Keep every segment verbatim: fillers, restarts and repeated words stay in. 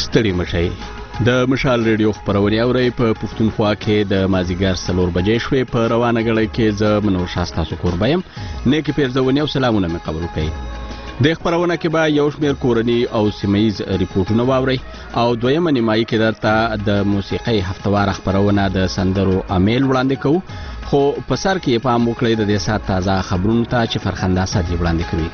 ستړي مشئ. د مشال ریډیو خبرونه اوري په پښتونخوا کې د مازیګر څلور بجې شوې په روانه غړې کې ز منور شاستا سکوربایم نیک پیرزونی او سلامونه مې قبول کړئ. د خبرونه کې به یو شمېر کورني او سیمایي ریپورتونه واوري او دویمه نیمایي کې درته د موسیقي هفتوار خبرونه د سندرو امیل وړاندې کوو، خو په سر کې پام وکړئ د دې سات تازه خبرونو ته چې فرخنده ساتي وړاندې کوي.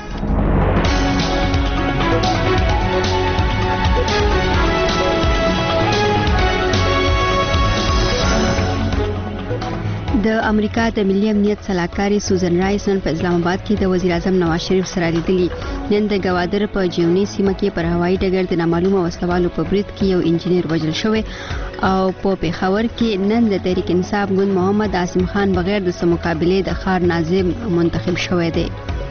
د امریکا د ملي امنیت سلاکاري سوزن رایس نن په اسلام آباد کې د وزیر اعظم نواز شریف سره لیدلي. نن د گوادر په جیونی سیمه کې پر هوایي ډګر د نامعلومه وسلوالو په برید کې یو انجینر وژل شوی او په پیښور کې نن د تحریک انصاف ګوند محمد عاصم خان بغیر د مقابله د ښار ناظم منتخب شوی دی.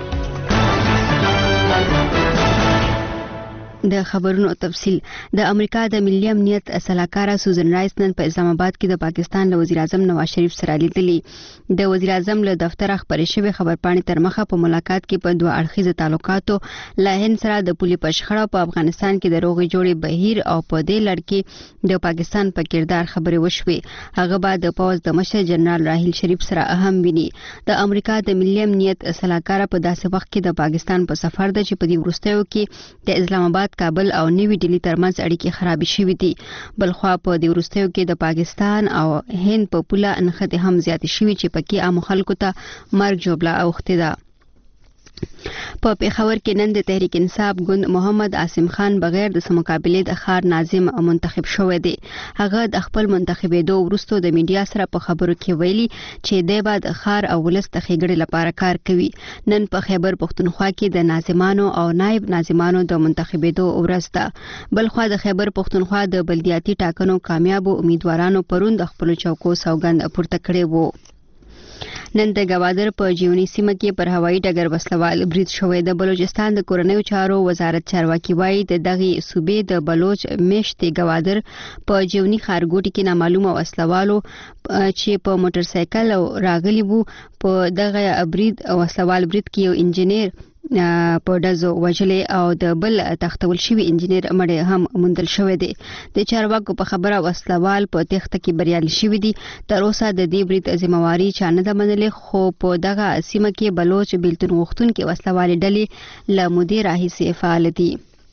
د خبرونو تفصیل. د امریکا د ملي امنیت سلاکار سوزن رایس نن په اسلام آباد کې د پاکستان له وزیر اعظم نواز شریف سره لیدلي. د وزیر اعظم له دفتر خبرې شوی خبرپاڼې تر مخه په ملاقات کې په دوه اړخیزه تعلقاتو له هند سره د پولي په شخړه په افغانستان کې د روغې جوړې بهیر او په دې لړ کې د پاکستان په کردار خبرې وشوې. هغه بعد د پوز د مشر جنرال راحیل شریف سره اهم ویني. د امریکا د ملي امنیت سلاکار په داسې وخت کې د پاکستان په سفر ده چې په دې وروستیو کې د اسلام آباد کابل او نیوی ډیلی ترمنځ اړیکې خرابې شوې دي. بلخوا په دې وروستیو کې د پاکستان او هند په پوله انخته هم زیاتې شوې چې پکې عام خلکو ته مرګ جوړه اوخته ده. په پیښور کې نن د تحریک انصاف ګوند محمد عاصم خان بغیر د مقابله د ښار ناظم منتخب شوی دی. هغه د خپل منتخبېدو وروسته د میډیا سره په خبرو کې ویلي چې د بعد ښار او ولس د ښېګړې لپاره کار کوي. نن په خیبر پښتونخوا کې د ناظمانو او نائب ناظمانو د منتخبېدو ورځ ده. بلخوا د خیبر پښتونخوا د بلدیاتي ټاکنو کامیابو امیدوارانو پرون د خپل چوکو سوګند پورته کړی وو. نن د گوادر په جیونی سیمه کې پر هوایي ډګر وسلوال برید شوی. د بلوچستان د کورنیو چارو وزارت چارواکي وایي د دغه صوبې د بلوچ میشتې گوادر په جیونی خارګوټي کې نامعلومه وسلوالو چې په موټر سایکل راغلي وو په دغه برید وسلوال برید کې یو انجینر په دزو وجلې او د بل تختول شوی انجینر مړ هم موندل شوی دی. د چارواکو په خبره وسلوال په تخته کې بریالي شوی دي. تر اوسه د دې برید ذمہواری چا نه ده منلې، خو په دغه سیمه کې بلوچ بیلتون غوښتونکو وسلوال ډلې له مودې راهیسې فعال دي.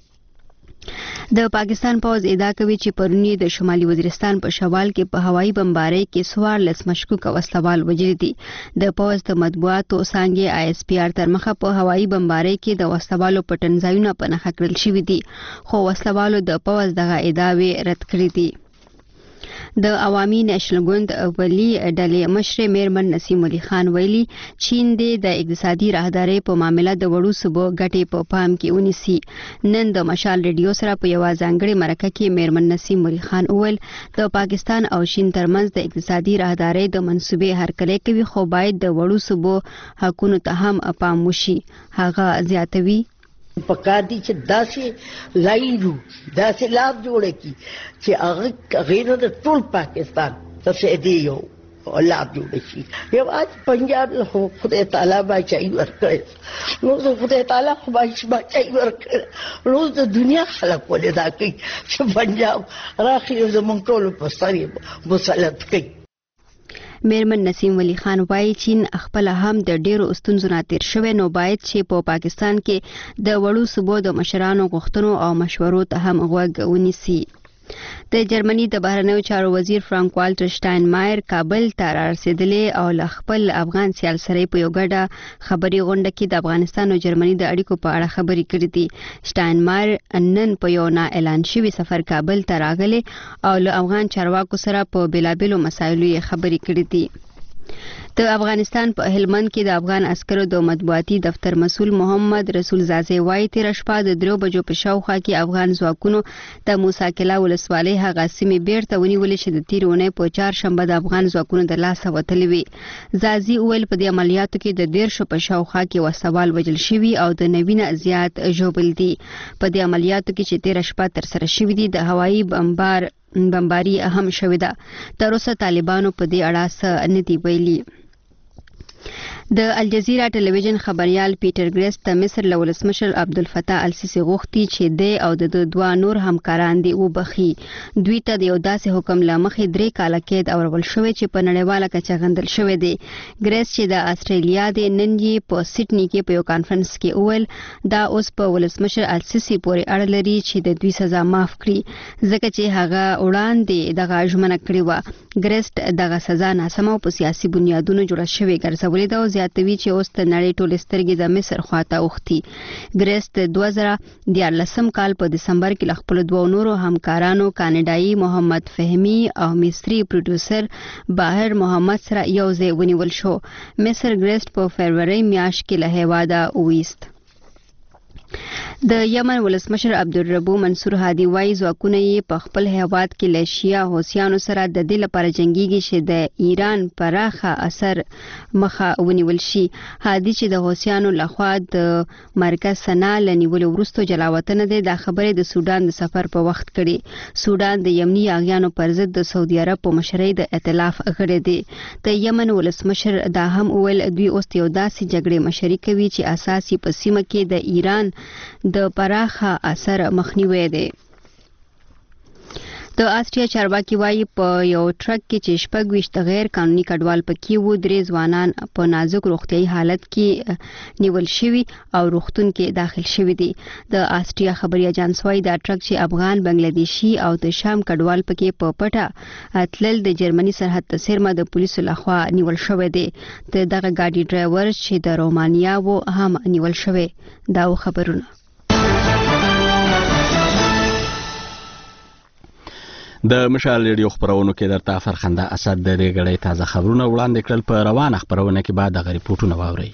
د پاکستان پوز ادعا کوي چې پرونی د شمالي وزیرستان په شوال کې په هوایي بمباری کې سوار لس مشکوک وسلوال وژل دي. د پوز د مطبوعاتو څنګه آی اس پی آر تر مخه په هوایي بمباری کې د وسلوالو پټنځایونه په نښه کړل شوی دي، خو وسلوالو د پوز دغه ادعاوې رد کړې دي. د عوامي نېشنل ګوند ولی ډلې مشر میرمن نسیم علي خان ویلي چین د اقتصادي راهداري په معاملې د وړو صوبو ګټې په پام کې ونیسي. نن د مشال ریډیو سره په یو ځانګړي مرکه کې میرمن نسیم علي خان وویل د پاکستان او چین ترمنځ د اقتصادي راهداري د منصوبې هرکلی کوي، خو باید د وړو صوبو حقوقو ته هم پام وشي. هغه زیاتوي پکار دي چې داسې لایرو داسې لاب جوړه کی چې هغه غیر د ټول پاکستان څخه دی یو لاب جوړ شي. یو اج پنجاب له خدای تعالی باچای ورکړي نو زه خدای تعالی خو باچای ورکړي نو د دنیا خلک ولې دا کوي چې پنجاب راخي زمونږ ټول په ساري مسلط کوي. میرمن نسیم ولی خان وایي چین خپل هم د ډیرو ستونزو نه تیر شوی، نو باید چې په پا پاکستان کې د وړو صوبو د مشرانو غوښتنو او مشورو ته هم غوږ ونیسي. د جرمني د بهرنیو چارو وزیر فرانک والټر شټاینمایر کابل ته رسیدلی او له خپل افغان سیال سره په یو ګډه خبري غونډه کې د افغانستان او جرمني د اړیکو په اړه خبري کړې دي. شټاینمایر نن په یو نه اعلان شوی سفر کابل ته راغلی او له افغان چارواکو سره په بیلابیلو مسایلو یې خبري کړې دي. د افغانستان په هلمند کې د افغان عسکرو د مطبوعاتي دفتر مسؤل محمد رسول زازي وایي تیر شپه د درو بجو په شاوخوا کې افغان ځواکونو د موسی کلا ولسوالۍ هغه سیمې بیرته ونیولې چې د تیر اونۍ په چهارشنبه د افغان ځواکونو د لاسه وتلې وي. زازي وویل په دې عملیاتو کې د دیرشو په شاوخوا کې وسوال وژل شوي او د نوینه زیات ژوبل دي. په دې عملیاتو کې چې تیر شپه تر سره شوي دي د هوایي بمبار بمباری اهم شوې ده. تر اوسه طالبانو په دې اړه څه نه دی ویلي. د الجزیره ټلویزیون خبريال پیټر ګریست د مصر له ولسمشر عبدالفتاح السیسی غوښتي چې د او د دوه نور همکاران دی وبخي. دوی ته د یو داسې حکم له مخې درې کاله قید اورول شوی چې په نړیواله کچه غندل شوی دی. ګریست چې د استرالیا د نن یې په سټنی کې په یو کانفرنس کې وویل دا اوس په ولسمشر السیسی پورې اړه لري چې د دوی سزا معاف کړي ځکه چې هغه وړاندې دغه ژمنه کړې و. ګریست دغه سزا ناسمه او په سیاسي بنیادونو جوړه شوې ګرځولې ده او زیاتوي چې اوس د نړۍ ټولې سترګې د مصر خواته اوښتي. ګریست دوه زره دیارلسم کال په دسمبر کې له خپلو دوو نورو همکارانو کاناډایي محمد فهمي او مصري پروډوسر باهر محمد سره یو ځای ونیول شو. مصر ګریست په فروری میاشت کې له هیواده وویست. د یمن ولسمشر عبدالربو منصور هادي وايي ځواکونه یې په خپل هیواد کې له شیعه حوثیانو سره د دې لپاره جنګيږي چې د ایران پراخه اثر مخه ونیول شي. هادي چې د حوثیانو لخوا د مرکز سنا لنیولو وروسته جلاوطن دی دا خبره د سودان د سفر په وخت کړي. سودان د یمني اغیانو پر ضد د سعودي عرب په مشرۍ د ائتلاف غړی دی. د یمن ولسمشر دا هم ویل دوی اوس یو داسې جګړې مشري کوي چې اساسي په سیمه کې د ایران د پراخه اثر مخنیوي دی. د آسټریا چارواکي وايي په یو ټرک کې چې شپږ ویشت غیر قانوني کډوال پکې وو درې ځوانان په نازک روغتیايي حالت کې نیول شوي او روغتون کې داخل شوي دي. د آسټریا خبري اجانس وايي دا ټرک چې افغان بنگلاديشي او د شام کډوال پکې په پټه اتلل د جرمني سرحد ته سیرمه د پولیسو لخوا نیول شوی دی. د دغه ګاډي ډرایور چې د رومانیا وو هم نیول شوی. دا خبرونه د مشال ریډیو خبرونو کې درته فرخنده اسد د دې غړې تازه خبرونه وړاندې کړل. په روانه خبرونه کې بعد د ریپورتونو واوري.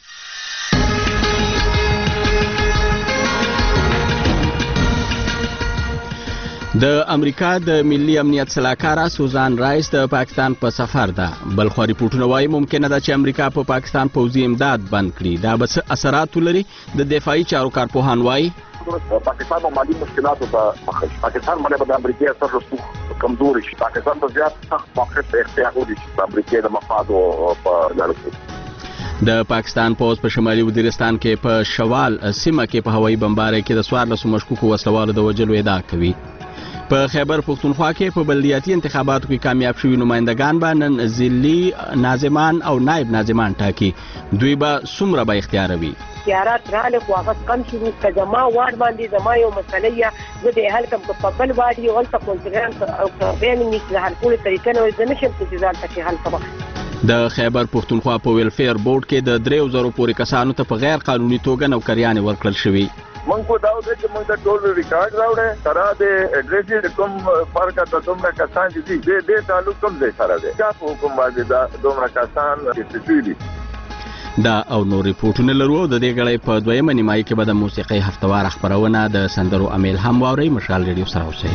د امریکا د ملي امنیت سلاکاره سوزان رایس د پاکستان په سفر ده. بل خو ریپورتونه وايي ممکنه ده چې امریکا په پا پاکستان پوځي امداد بند کړي. دا به څه اثرات ولري؟ د دفاعي چارو کارپوهان وايي پاکستان په مالي مشکلاتو ته مخ شي. پاکستان باندې د امریکای اثر رسوخ کمزوري شي. پاکستان په زیات سخت موقف اختیار وکړي چې امریکای د مفادو په لړ کې. د پاکستان پوځ په شمالي وزیرستان کې په شوال سیمه کې په هوایي بمبارۍ کې د څوارلسو مشکوکو وسلوالو د وژلو ادعا کوي. په خیبر پختونخوا کې په بلدیاتي انتخاباتو کې کامیاب شوي نمائندگان به نن ضلعي ناظمان او نائب ناظمان ټاکي. دوی به څومره به اختیاروي؟ اختیارات رااله خو هغه کم شي چې زما وارد باندې زما یو مسله یا زه د هل کوم په بل وادي او ولته کونسلان او بیان نشي حل کول طریقې نه زه نشم چې ځان ته حل کوم. د خیبر پختونخوا په ویلفیر بورډ کې د دریو زرو پورې کسانو ته په غیر قانوني توګه نوکریانې ورکړل شوي. مونږ کو دا د چې مونږ د ټول ریکارډ راوړل تر د اډریس کوم فرق ته دومره کسان چې دې دې تعلق کوم ځای سره دی کا حکومت باندې دا دومره کسان چې دي. دا او نور ریپورتونه لرو. د دې غړې په دویمه نیمایي کې به د موسیقي هفتوار خبرونه د سندرو امیل هم واوري. مشال ریډیو سره اوسئ.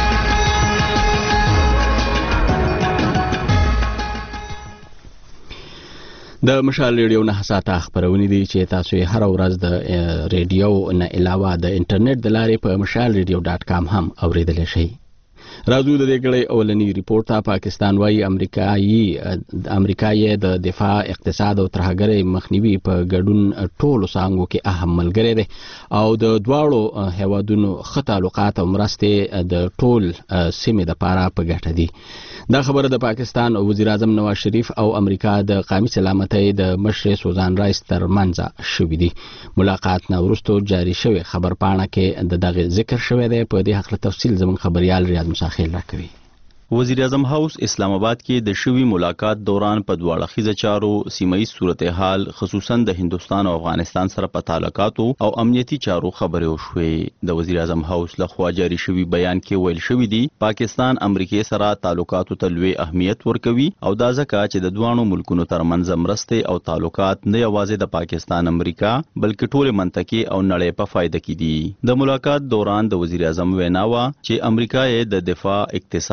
د مشال ریډیو نه حساته خبرونه دي چې تاسو یې هر ورځ د ریډیو نه علاوه د انټرنیټ د لارې په مشال ریډیو ډاټ کام هم اوریدلی شئ. راځو د دې غړې اولنی ریپورت ته. پاکستان وايي امریکایي امریکایي د دفاع اقتصاد او ترهګرۍ مخنیوي په ګډون ټولو څانګو کې اهم ملګری دی او د دواړو هیوادونو ښه تعلقات او مرستې د ټول سیمې دپاره په ګټه دي. دا خبره د پاکستان وزیر اعظم نواز شریف او امریکا د قومي سلامتۍ د مشر سوزان رایس ترمنځ شوی دی. ملاقات نه وروسته جاری شوی خبر پاڼه کې د دغه ذکر شوی دی. په دې حق تفصیل زموږ خبريال ریاض مساخیل راکوي. وزیر اعظم هاوس اسلام آباد کې د شوی ملاقات دوران په دواړه خیزه چارو سیمایي صورتحال خصوصا د هندستان او افغانستان سره په تعلقاتو او امنیتي چارو خبرې وشوې. د وزیر اعظم هاوس لخوا جاری شوی بیان کې ویل شوی دی پاکستان امریکای سره تعلقاتو ته لوی اهمیت ورکوي او دا ځکه چې د دوانو ملکونو ترمنځ مرستې او تعلقات نه یوازې د پاکستان امریکا بلکې ټول منطقې او نړۍ په فایده کې دي. د ملاقات دوران د وزیر اعظم ویناوه چې امریکا د دفاع اقتصاد او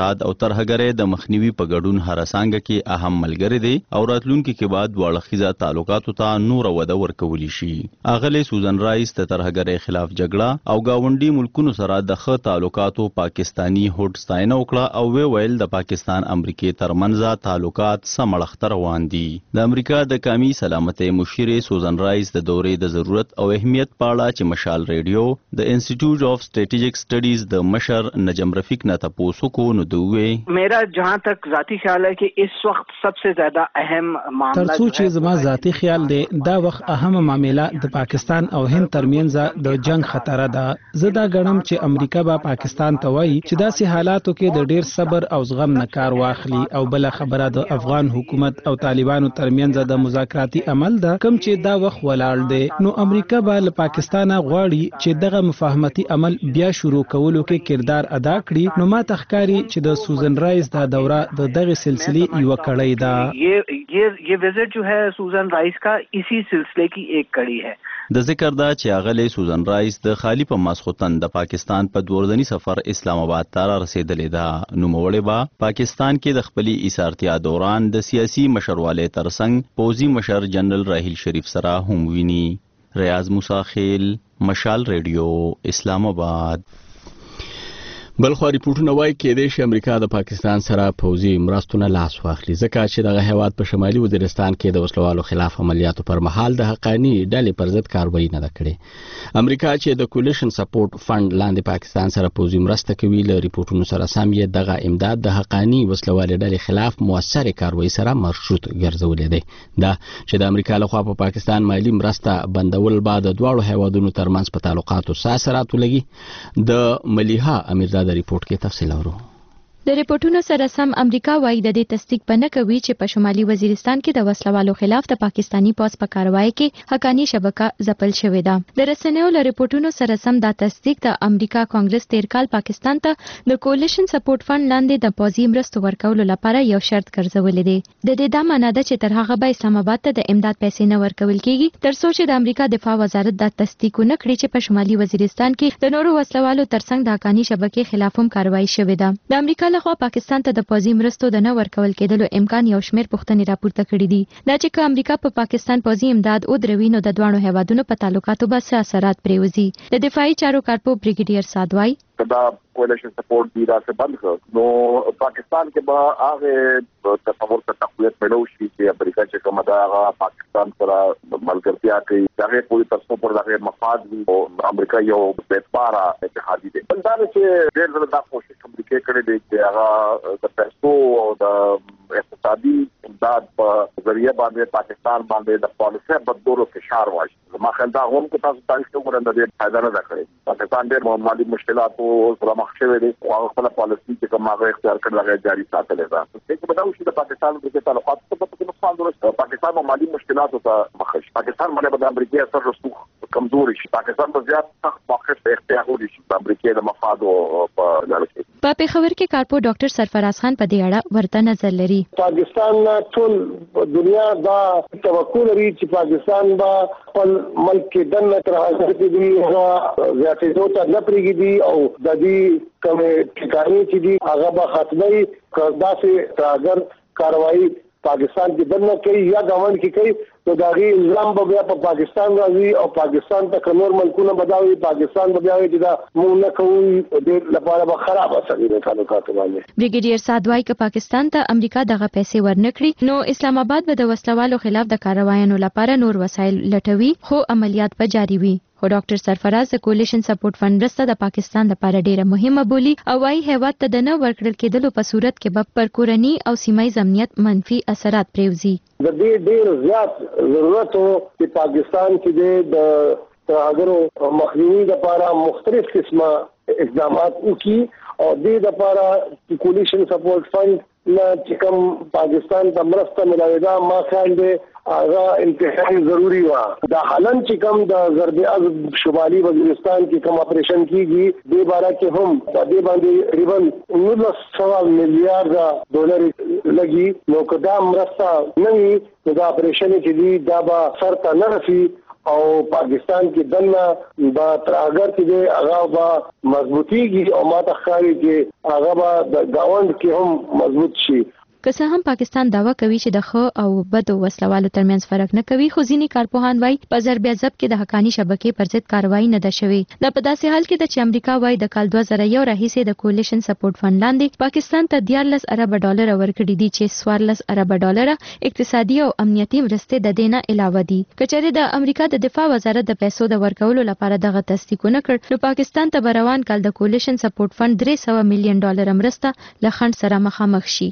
ترهګرۍ د مخنیوي په ګډون هرڅانګه کې اهم ملګری دی او راتلونکي کې بعد واړخیزه تعلقاتو ته نور وده ورکولی شي. اغلی سوزن رایس د ترهګرۍ خلاف جګړه او گاونډي ملکونو سره د ښه تعلقاتو پاکستانی هوډ ستاینه وکړه او وی ویل د پاکستان امریکای ترمنځ تعلقات سمړخته روان دي. د امریکا د قومي سلامتۍ مشیر سوزن رایس د دورې د ضرورت او اهمیت په اړه چې مشال ریډیو د انسټیټیوټ اف سټریټیجک سټډیز د مشر نجم رفیق نے تپوسو کو نو دوے میرا جہاں تک ذاتی خیال ہے کہ اس وقت سب سے زیادہ اہم معاملہ ترڅو چې زما ذاتی خیال دی دا وخت اهم معاملہ د پاکستان او هند ترمنځ د جنگ خطر ده. زه دا غنم چې امریکا با پاکستان ته وایي چې داسې حالاتو کې د ډیر صبر او زغم نه کار واخلي او بل خبره د افغان حکومت او طالبانو ترمنځ د مذاکراتي عمل ده کوم چې دا وخت ولاړ دی. نو امریکا با له پاکستان غواړي چې دغه مفاهمتي عمل بیا شروع کولو کې کردار ادا کړي. نو ما تخکاری چې د سوزن رایس دا دوره د دغه سلسله یو کړی ده. یہ یہ وزٹ جو ہے سوزن رائس کا اسی سلسلے کی ایک کڑی ہے. د ذکر دا چې اغلی سوزن رایس د خالی په ماسخوتن د پاکستان په دوردنی سفر اسلام آباد ته رسیدلې ده. نو موړې با پاکستان کې د خپلې ایثارتیا دوران د سیاسي مشرواله ترڅنګ پوزي مشر جنرال راحیل شریف سره هم ویني. ریاض موسی خیل، مشال ریډیو، اسلام آباد. بلخو ریپورتونه وایي کېدای شي امریکا د پاکستان سره پوځي مرستونه لاس واخلي ځکه چې دغه هیواد په شمالي وزیرستان کې د وسلوالو خلاف عملیاتو پر مهال د حقانی ډلې پر ضد کاروایی نه ده کړې. امریکا چې د کولیشن سپورټ فند لاندې پاکستان سره پوځي مرسته کوي له ریپورتونو سره سم یې دغه امداد د حقانی وسلوالو ډلې خلاف موثره کاروایی سره مشروط ګرځولې دی. دا چې د امریکا لخوا په پا پاکستان مالی مرسته بندول بعد د دواړو هیوادونو ترمنځ په تعلقاتو ساسرات لګي. د ملیحه امیرزاده د ریپورت کې تفصیل اورو. د ریپورتونو سره سم امریکا وايي د دې تصدیق پنه کوي چې په شمالي وزیرستان کې د وسلوالو خلاف د پاکستانی پوز په کاروایی کې حقانی شبکه ځپل شوې ده. د رسنیو له ریپورتونو سره سم دا تصدیق د امریکا کانګرس تیر کال پاکستان ته د کولیشن سپورټ فند لاندې د پوزي مرستو ورکولو لپاره یو شرط ګرځولې دی. د دې دا معنی ده چې تر هغه به اسلام آباد ته د امداد پیسې نه ورکول کیږي تر څو چې د امریکا دفاع وزارت دا تصدیق نه کړي چې په شمالي وزیرستان کې د نورو وسلوالو ترڅنګ د حقانی شبکې خلاف هم کاروایی شوې ده. د امریکا لخوا پاکستان ته د پوځي مرستو د نه ورکول کېدلو امکان یو شمېر پوښتنې راپورته کړي دي. دا چې که امریکا په پا پاکستان پوځي امداد ودروي نو د دواړو هیوادونو په تعلقاتو به څه اثرات پرېوځي. د دفاعي چارو کارپو بریګیډیر سادوای دا کولیشن سپورټ دی دا څه بند کړ نو پاکستان کې به هغه تصور ته تقویت ملو شي چې امریکا چې کومه دا هغه پاکستان سره ملګرتیا کوي هغه پوری ترڅو پر هغه مفاد وي او امریکا یو بیتباره اتحادی دی. دا چې ډېر ډېر دا کوشش امریکا کړې دی چې هغه د پیسو او د اقتصادي امداد په ذریعہ باندې پاکستان باندې د پالیسي بدلولو فشار واچي. ما خیال دا هم که تاسو تاریخ ته وګورئ د دې فائدہ نه کړی. پاکستان ډېر مالي مشکلات او سره مخ شوی دی او خپل پالیسي چې کوم هغه اختیار کړل هغه جاری ساتلې ده. چې په دا وشي د پاکستان د تعلقات څخه په نقصان درست پاکستان مالي مشکلات ته مخ شي. پاکستان باندې د امریکا اثر رسوخ کمزوري شي. پاکستان په زیات سخت موقف اختیار وړي شي د امریکا د مفاد او په لړ کې. په پیښور کې کارپو ډاکټر سرفراز خان په دې اړه ورته نظر لري. پاکستان ټول دنیا دا توقع لري چې پاکستان با خپل ملک کې دنه تر هغه چې دی هغه زیاتې ته نه پریږدي او د دې کوم ټکانې چې دی هغه به ختمي کړدا سي اگر کاروایی پاکستان کې دنه کوي یا ګاونډ کې کوي نو دا غي الزام به بیا په پاکستان راځي او پاکستان ته کمر ملکونه بداوي پاکستان به بیا چې دا مونږ نه کوو د لپاره به خراب اثر دی تعلقات باندې. بریګیډیر سادوای که پاکستان ته امریکا دغه پیسې ورنکړي نو اسلام آباد به د وسلوالو خلاف د کاروایانو لپاره نور وسایل لټوي خو عملیات به جاری وي. خو ډاکټر سرفراز د کولیشن سپورټ فند مرسته د پاکستان لپاره ډیره مهمه بولی او وايي هیواد ته د نه ورکړل کېدلو په صورت کې به پر کورنی او سیمایي امنیت منفي اثرات پرېوځي. د دې ډیر زیات ضرورت وو چې پاکستان کې د ترهګرو مخنیوي لپاره مختلف قسمه اقدامات وکړي او د دې لپاره کولیشن سپورټ فند نه چې کوم پاکستان ته مرسته ملایي دا ما خیال دی هغه انتهایی ضروری و. دا حالن چې کوم د ضرب عضب شمالي وزیرستان کې کوم اپریشن کیږي د بارا کې هم د دې باندې تقریبا نولس سوه میلیارډ ډالر لګي نو کدا مرسته نه وي دا اپریشن چې دی دا به سر ته نه رسي او پاکستان کې دنه با تراګر کې هغه با مضبوطیږي او ماته ښکاري چې هغه با د گاوند کې هم مضبوط شي. که څه هم پاکستان داوا کوي چې د ښه او بد وسلوالو ترمنځ فرق نه کوي، خو ځینې کارپوهان وایي په ضربیازب کې د حقانی شبکې پر ضد کاروایی نه ده شوې. دا په داسې حال کې ده چې امریکا وایي د کال دوه زره یو راهیسې د کولیشن سپورټ فند لاندې پاکستان ته دیارلس ارب ډالر ورکړي دي چې څوارلس ارب ډالر اقتصادي او امنیتي مرستې د دې نه علاوه دي. که چېرې د امریکا د دفاع وزارت د پیسو د ورکولو لپاره دغه تصدیق ونه کړ، نو پاکستان ته به روان کال د کولیشن سپورټ فند درې سوه میلیون ډالر مرسته له خنډ سره مخامخ شي.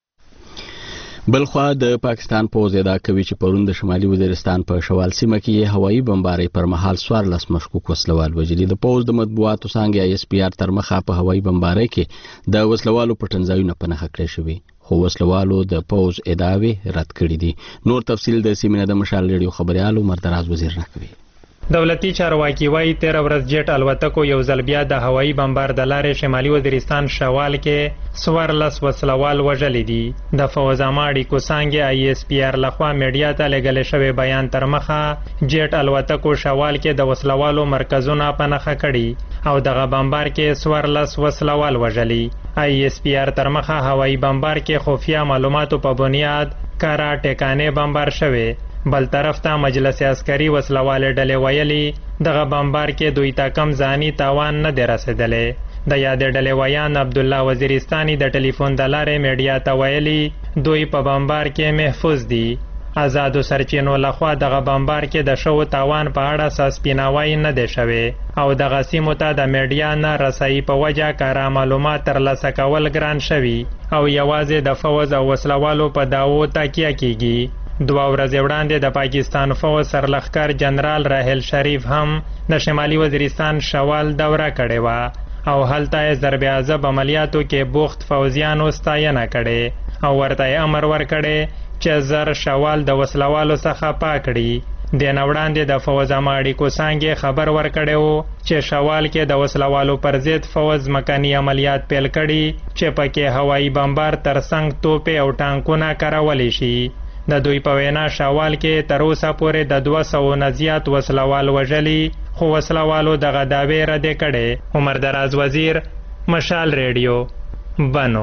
بلخوا د پاکستان پوځ ادعا کوي چې پرون د شمالي وزیرستان په شوال سیمه کې هوایي بمبارۍ پر مهال څوارلس مشکوک وسلوال وژلي. د پوځ د مطبوعاتو څانګې آی اس پی آر تر مخه په هوایي بمبارۍ کې د وسلوالو پټنځایونه په نښه کړی شوي، خو وسلوالو د پوځ ادعاوې رد کړې دي. نور تفصیل د سیمینه د مشال ریډیو خبريال مردراز وزیر راکوي. دولتي چارواکي وايي تیر ورځ جیټ الوتکو یو ځل بیا د هوایي بمبار د لارې شمالي وزیرستان شوال کې څوارلس وسلوال وژلي دي. د فوز اماړي کو څانګې آی اس پی آر لخوا میډیا ته لګل شوی بیان تر مخه جیټ الوتکو شوال کې د وسلوالو مرکزونه په نښه کړي او دغه بمبار کې څوارلس وسلوال وژلي. آی اس پی آر تر مخه هوایي بمبار کې خفیه معلوماتو په بنیاد کارا ټکانې بمبار شوی. بل طرف ته مجلس عسکري وسلوال ډلې ویلي دغه بمبار کې دوی ته کم ځاني تاوان نه دی رسېدلی. د یادې ډلې ویان عبدالله وزیرستاني د ټلیفون د لارې میډیا ته ویلي دوی په بمبار کې محفوظ دي. آزادو سرچینو لخوا دغه بمبار کې د شوو تاوان په اړه څه سپیناوی نه دی شوی او دغه سیمو ته د میډیا نه رسایي په وجه کاره معلومات ترلاسه کول ګران شوي او یوازې د فوز او وسلوالو په دعوو تکیه کیږي. دوه ورځې وړاندې د پاکستان فوج سرلښکر جنرال راحل شریف هم د شمالي وزیرستان شوال دوره کړې وه او هلته یې ضرب عذاب عملیاتو کې بوخت فوجیانو ستاینه کړې او ورته یې امر ورکړی چې زر شوال د وسلوالو څخه پاک کړي. دې نه وړاندې د فوج اماړیکو څانګې خبر ورکړی و چې شوال کې د وسلوالو پر ضد فوج مکاني عملیات پیل کړي چې پکې هوایي بمبار ترڅنګ توپې او ټانکونه کارولی شي. د دوی په وینا شوال کې تر اوسه پورې د دوه سوو نه زیات وسلوال وژلي، خو وسلوالو دغه دعوې ردې کړې. عمر دراز وزیر، مشال ریډیو، بنو.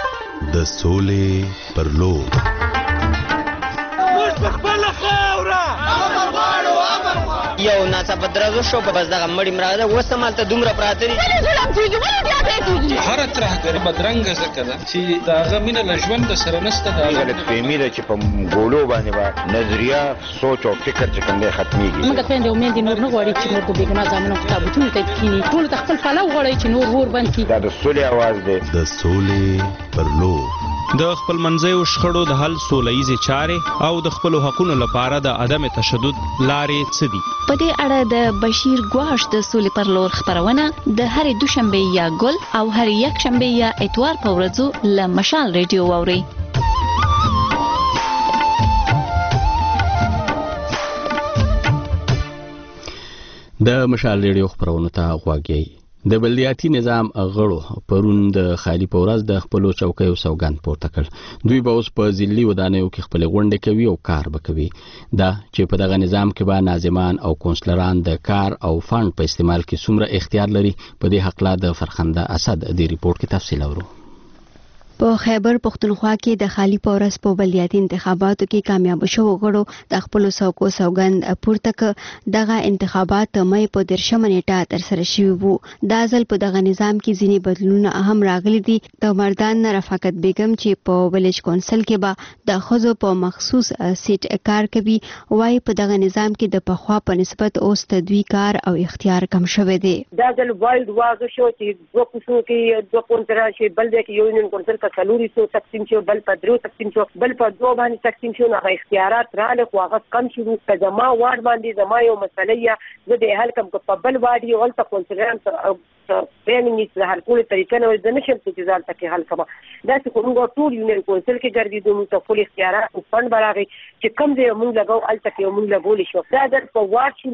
د سولې پر لور یو ناڅاپه درزو شو په بس دغه مړی مراغه اوس هم هلته دومره پراته دي. هره ترهګري بدرنګه ځکه ده چې د هغه مینه له ژونده سره نشته. د غلطفهمي ده چې په ګولو باندې به نظریه سوچ او فکر چې کوم دی ختمېږي. موږ خویندې او میندې نور نه غواړي چې نور د بېګناه زامنو په تابوتونو ته کښېني. ټولو ته خپل پلو غواړي چې نور اور بند کړي. دا د سولې اواز دی. د سولې پر لور د خپل منځیو شخړو د حل سوله ییزې چارې او د خپلو حقونو لپاره د عدم تشدد لارې څه دي؟ په دې اړه د بشیر ګواش د سولې پر لور خپرونه د هرې دوشنبې یا ګل او هرې یکشنبې یا اتوار په ورځو له مشال ریډیو واورئ. د مشال ریډیو خپرونو ته غوږ یې. د بلدیاتي نظام غړو پرون د خالی په ورځ د خپلو چوکیو سوګند پورته کړ. دوی به اوس په ځلي ودانیو کې خپلې غونډې کوي او کار به کوي. دا چې په دغه نظام کې به ناظمان او کونسلران د کار او فند په استعمال کې څومره اختیار لري، په دې هکله د فرخنده اسد د ریپورت کې تفصیل اورو. په خیبر پختونخوا کې د خالی په ورځ په بلدیاتي انتخاباتو کې کامیاب شوو غړو د خپلو څوکو سوګند پورته کړ. دغه انتخابات د مې په دېرشمه نیټه ترسره شوي وو. دا ځل په دغه نظام کې ځینې بدلونونه هم راغلي دي. د مردان رفاقت بیګم چې په ویلج کونسل کې به د ښځو په مخصوص سیټ کار کوي، وایي په دغه نظام کې د پخوا په نسبت اوس د دوی کار او اختیار کم شوی دی. دا ځل وایلډ واغ شو چې دوه کوڅو کې دوه کونسلران شي، بل دی کې یو یونین کونسل کلوري سو تقسیم شو، بل په درو تقسیم شو، بل په دوه باندې تقسیم شو. هغه اختیارات رااله خو هغه کم شو. که زما وارد باندې زما یو مسله یا زه د حل کوم په بل وارد یو ولته کونسلران ټریننګ د حل کولو طریقه نه زه نشم چې ځان تکي حل کوم. دا چې کومه ټول یونین کونسل کې ګرځېدو نو ته ټول اختیارات او فند براغي چې کم دی موږ لګاو الته کې موږ لګول شو. دا د په وارد شنو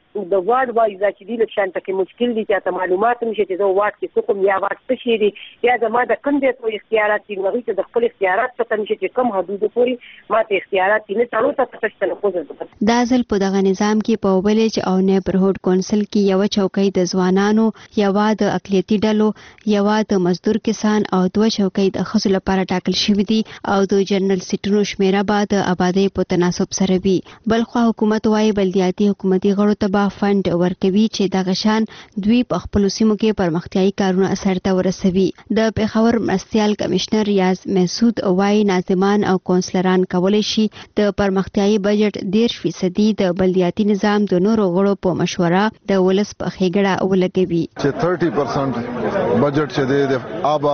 د وارد وایز چې دی لکه شانته کې مشکل دي چې ته معلومات نشي چې د وارد کې څه کوم یا وارد څه شي دي یا د ما د کم دي ته اختیارات دي نو چې د خپل اختیارات څخه نشي چې کم حدود پورې ما ته اختیارات دي نه څلو ته څه نه کوزه دا ځل په دغه نظام کې په ویلج او نیبرهود کونسل کې یو چوکۍ د ځوانانو یو د اقلیتي ډلو یو د مزدور کسان او دوه چوکۍ د ښځو لپاره ټاکل شوې دي او د جنرال سیټونو شمیره به د آبادی په تناسب سره وي. بلخو حکومت وايي بلدیاتي حکومتي غړو ته به فند ورکوي چې دغه شان دوی په خپل سیمو کې پرمختیايي کارونه سرته ورسوي. د پیښور مرستيال کمشنر ریاض محسود وايي ناظمان او کونسلران کولای شي د پرمختیايي بجټ ډیر فیصدي د بلدیاتي نظام د نورو غړو په مشوره د ولس په خېګړه ولګوي. چې ثلاثين پرسنټ بجټ چې د آبا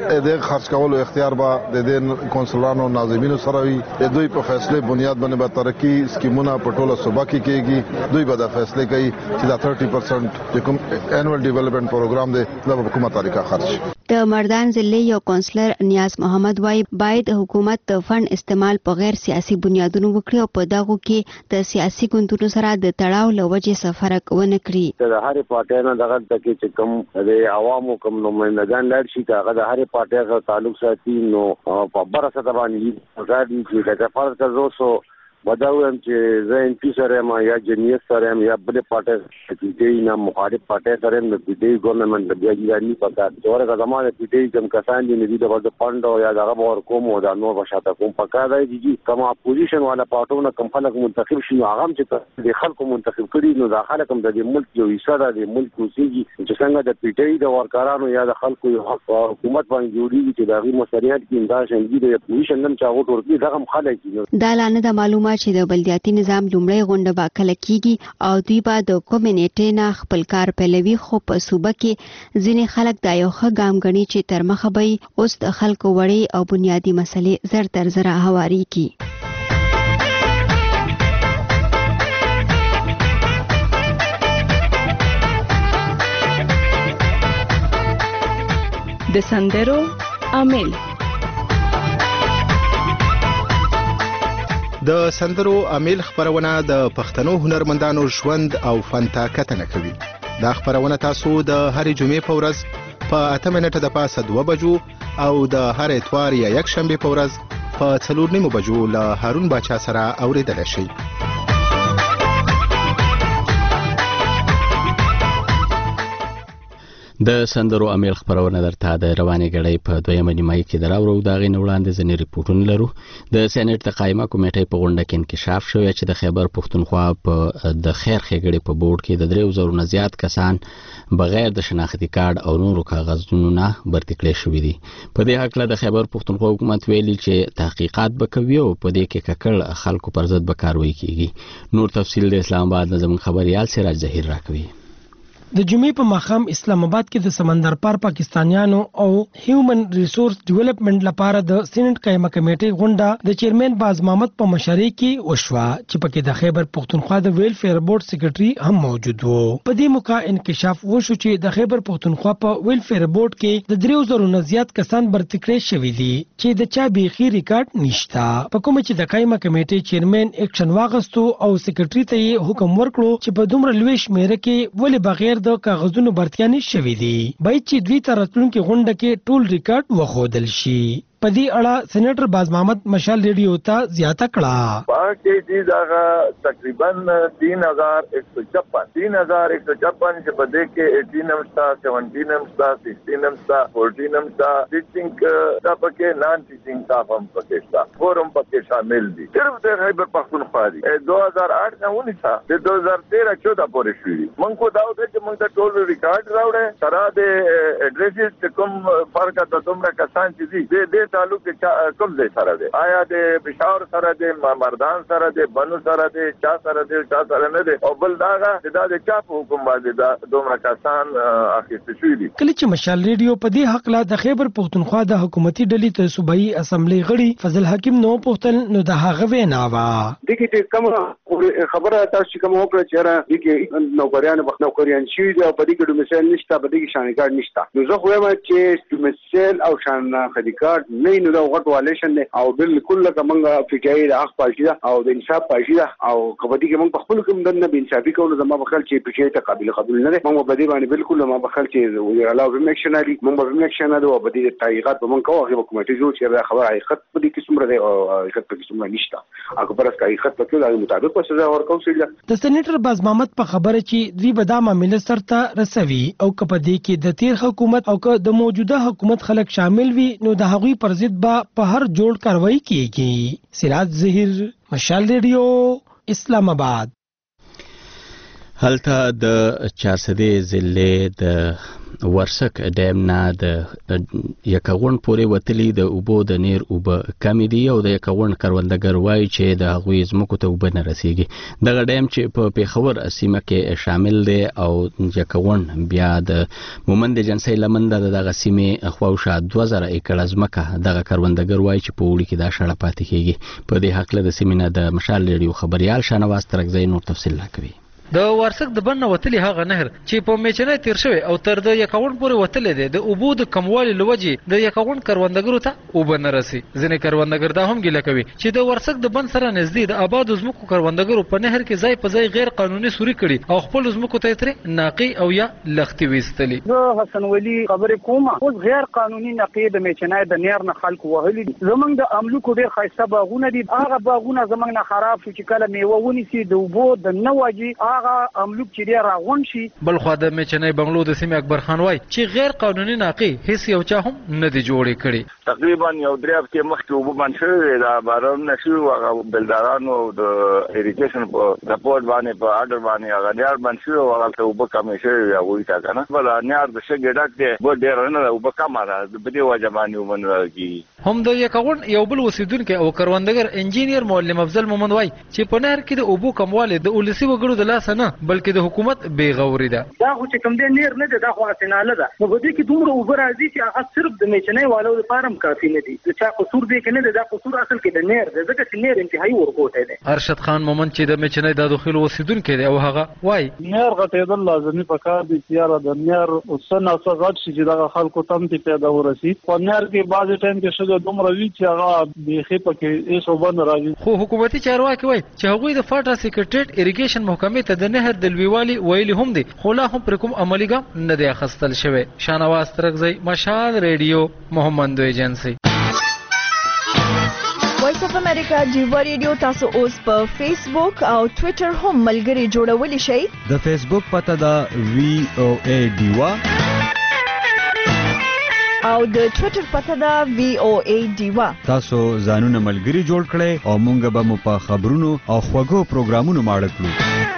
د خرج کولو اختیار به د دې کونسلرانو ناظمینو سره وي. د دوی په فیصله بنیاد باندې به ترقی سکیمونه په ټوله صوبه کې کېږي. دوی به د فیصله کوي چې دا ثلاثين پرسنټ چې کوم انوال ډیولپمنٹ پروګرام دی دا په کومه طریقه خرج شي. د مردان ضلع یو کونسلر نیاز محمد وايي باید حکومت د فند استعمال په غیر سیاسي بنیادونو وکړي او په دغه کې د سیاسي ګوندونو سره د تړاو لوجې سفرک ونه کړي. د هرې پارټۍ نه دغه تکي چې کوم د عوامو کوم نمائندګان لړ شي هغه د هرې پارټۍ سره تعلق ساتي نو په بره سره باندې ځای چې د فرض کزوسو بداوم چې زه ان پی سره ما یا جنیت سره یا بل پارټي چې نه مخالف پارټي سره نه د ګورنمنت د بیاګی پکا څوره زمانه چې کوم کسان دي نه د فند او یا دغه ور کوم او د نور بشاته کوم پکا دی چې کوم اپوزیشن والا پارټونه کوم خلک منتخب شي هغه چې د خلکو منتخب کړي نو د خلکو د ملک یو حصہ د ملک اوسېږي چې څنګه د پیټي د ورکارانو یا د خلکو حکومت باندې جوړیږي چې دغه مسریات کې انداز شنګي د اپوزیشن نن چاغو ورکی دغه خلک دا لانه د معلومات چې د بلدیاتي نظام لومړی غونډه به کله کیږي او دوی به د کمیونټي نه خپل کار پیلوي خو په صوبه کې ځینې خلک دا یو ښه ګام ګڼي چې تر مخه به اوس د خلکو وړې او بنیادي مسلې زر تر زره هواري کی. د سندرو عامل د سندرو عامل خبرونه د پښتنو هنرمندانو ژوند او فن ته کتنه کوي. دا خبرونه تاسو د هرې جمعې په ورځ په اته منټه د پاسه دوه بجو او د هر اتوار یا یک شنبه په ورځ په څلور نیمو بجو له هارون باچا سره اوریدل شي. د سندرو عامل خبرونه درته د رواني غړې په دویمه نیمایي کې دراورو دا غي وړاندې ځنې ریپورتونه لرو. د سېنات د قائمه کمیټې په غونډه کې انکشاف شوی چې د خیبر پښتونخوا په د خیر خېګړې په بورډ کې د درې زرو نه زیات کسان بغیر د شناختی کارت او نورو کاغذونو نه برتی کړي شوې دي. په دې حق له د خیبر پښتونخوا حکومت ویلي چې تحقیقات وکوي او په دې کې ککړ خلکو پر ضد به کاروي کیږي. نور تفصیل د اسلام آباد نظم خبريال سراج ظهیر راکوي. د جمعې په مخام اسلام آباد کې د سمندر پار پاکستانیانو او هیومن ریسورس ډیولپمنٹ لپاره د سینټ قائمه کمیټې غونډه د چیرمن باز محمد په مشرۍ کې وشوه چې پکې د خیبر پښتونخوا د ویلفیر بورډ سیکریټري هم موجود وو. په دې موقع انکشاف وشو چې د خیبر پښتونخوا په ویلفیر بورډ کې د درې زرو نه زیات کسان برتی کړي شوي دي چې د چا بیخي ریکارډ نشته. په کوم چې د قائمه کمیټې چیرمن اکشن واغستو او سیکریټري ته حکم ورکړو چې په دومره لوی شمیره کې ولې بغیر د کاغذونو برتیا نشوي دي باید چې دوی ته راتلونکي غونډه کې ټول ریکارډ وښودل شي. په دې اړه سېنیټر باز محمد مشال ریډیو ته زیاته کړه. پاکې دي دا تقریبا تین ہزار ایک سو چھپن تین ہزار ایک سو چھپن چې په دې کې اٹھین نمستا سیونٹین نمستا سکسٹین نمستا فورٹین نمستا ٹیچنگ دا پکې نان ٹیچنگ سٹاف هم پکې شتا فورم پکې شامل دي. صرف د خیبر پختونخوا دي دو ہزار آٹھ نه ونیسا د دو ہزار تیرہ چودہ پورې شوي. موږ کو دا وته چې موږ ته ټول ریکارډ راوړل سره د اډریسز کوم فرق ته دومره کسان چې دي د تعلق کوم ځای سره دی آیا د پېښور سره دی مردان سره دی بنو سره دی چا سره دی چا سره نه دی او بل داغه دا د چا په حکم باندې دا دومره کسان اخیستل شوي دي. کله چې مشال ریډیو په دې حق لا د خیبر پښتونخوا د حکومتي ډلې ته صوبایي اسمبلی غړي فضل حکیم نو پوښتل نو د هغه وینا وا دغه چې کوم خبره تاسو کوم وکړه چې را دغه نوکریان بخنوکریان شي او په دې کې د مثال نشته په دې کې شان کارت نشته. نو زه خو وایم چې مثال او شان خدي کارت نه نو دا غټ والیشن دی او بالکل کومه فکرای د حق پارټي او د انصاف پارټي او کبدي کې موږ په خپل کوم د نه انصافي کولو زما بخل چې فکرای ته قابل قبول نه دی موږ په دې باندې بالکل ما بخل چې وی علاوه میکشنالي موږ په میکشنالي او په دې تحقیقات به موږ کوو هغه کومه جوړ چې خبر حقیقت په دې کې څومره دی او حقیقت په کې څومره نشته هغه پر اساس حقیقت په کې د مطابق په سزا ورکول شي. د سېنیټر باز محمد په خبره چې دوی به دا معاملې سرته رسوي او کپدې کې د تیر حکومت او که د موجوده حکومت خلک شامل وي نو د هغوی پر ضد به په هر جوړ کاروایی کیږي. سراج ظهیر، مشال ریډیو، اسلام آباد. هلته د چارسدې ضلع د ورسک ډیم نه د یکغون پورې وتلي د اوبو د نیر اوبه کمې دي او د یکغون کروندګر وایي چې د هغوی ځمکو ته اوبه نه رسیږي. دغه ډیم چې په پیښور سیمه کې شامل دی او یکغون بیا د مومند جنسي لمنده دغه سیمې خواوشا دوه زره ایکړه ځمکه دغه کروندګر وایي چې په وړي کې دا شړه پاتې کیږي. په دې حق له سیمې نه د مشال ریډیو خبريال شنواز ترکزی نور تفصیل راکوي. د ورسک د بن وتلی هغه نهر چې په میچنې تیر شوی او تر د یکاون پورې وتلی دی د اوبو د کموالي لوجې د یکاون کروندګرو ته اوبه نه رسي. ځینې کروندګر دا هم ګیله کوي چې د ورسک د بن سره نږدې د آباد ځمکو کروندګرو په نهر کې ځای په ځای غیر قانوني سوري کړي او خپل ځمکو ته ترې ناقي او یا لختي ویستلي. زه حسن ولی خبرې کوم اوس غیر قانوني ناقي د میچنې د نهر نه خلکو وهلي دي. زمونږ د املوکو ډیر ښایسته باغونه دي هغه باغونه زمونږ نه خراب شو چې کله میوه ونیسي د اوبو د نه واجي هغه املوک چې راغون شي. بل خو د میچنې بنگلو د سیمې اکبر خان وای چې غیر قانوني ناقي هیڅ یو چا هم نه دی جوړې کړي. تقریبا یو درې هفتې مخکې اوبه بند شوې دا باران نشو هغه بلدارانو د اریګیشن په رپورټ باندې په آرډر باندې هغه نیار بند شو هغه ته اوبه کمې شوې هغه تا کنه بل نیار د شګې ډک دی و ډیر نه اوبه کم را د بده وجه باندې ومن راځي. هم د یکغون یو بل وسیدونکو او کروندګر انجینیر معلم افضل مومند وای چې په نهر کې د اوبو کمواله د اولسي وګړو د لاس نه بلکې د حکومت بے غوري ده. دا خو چې کوم دی نیر نه ده دا خو اسناله ده نو بده کې دومره اوبه راځي چې هغه صرف د میچنې والو لپاره کافي نه دي. چې قصور دی کنه دا قصور اصل کې د نیر ده ځکه چې نیر انتهایی ورکوټه ده. ارشد خان مومند چې د میچنې د داخلو وسیدونکو دی او هغه وای نیر غټېدل لازمي پکار دي چې یاره د نیر اوسنه څه غټ شي چې دا خلکو تم ته پیدا ورسي. په نیر کې بعضی ټایم کې شګه دومره وی چې هغه بيخي پکې هیڅ وبن راځي. خو حکومتي چارواکي وای چې هغوی د فاټا سیکریټریټ اریګیشن محکمې ته د نهر د لویوالي ویلي هم دي خو لا هم پر کوم عملی ګام نه دی اخیستل شوی. شانواز ترکزی، مشال ریډیو، محمد ایجنسی. وایس اف امریکا جیوا ریډیو تاسو اوس په فیسبوک او ټوئیټر هم ملګری جوړولی شئ. د فیسبوک پته دا وی او ای ډیوا او د ټوئیټر پته دا وی او ای ډیوا. تاسو ځانونه ملګری جوړ کړئ او مونږ به مو په خبرونو او خوږو پروګرامونو ماړه کړو.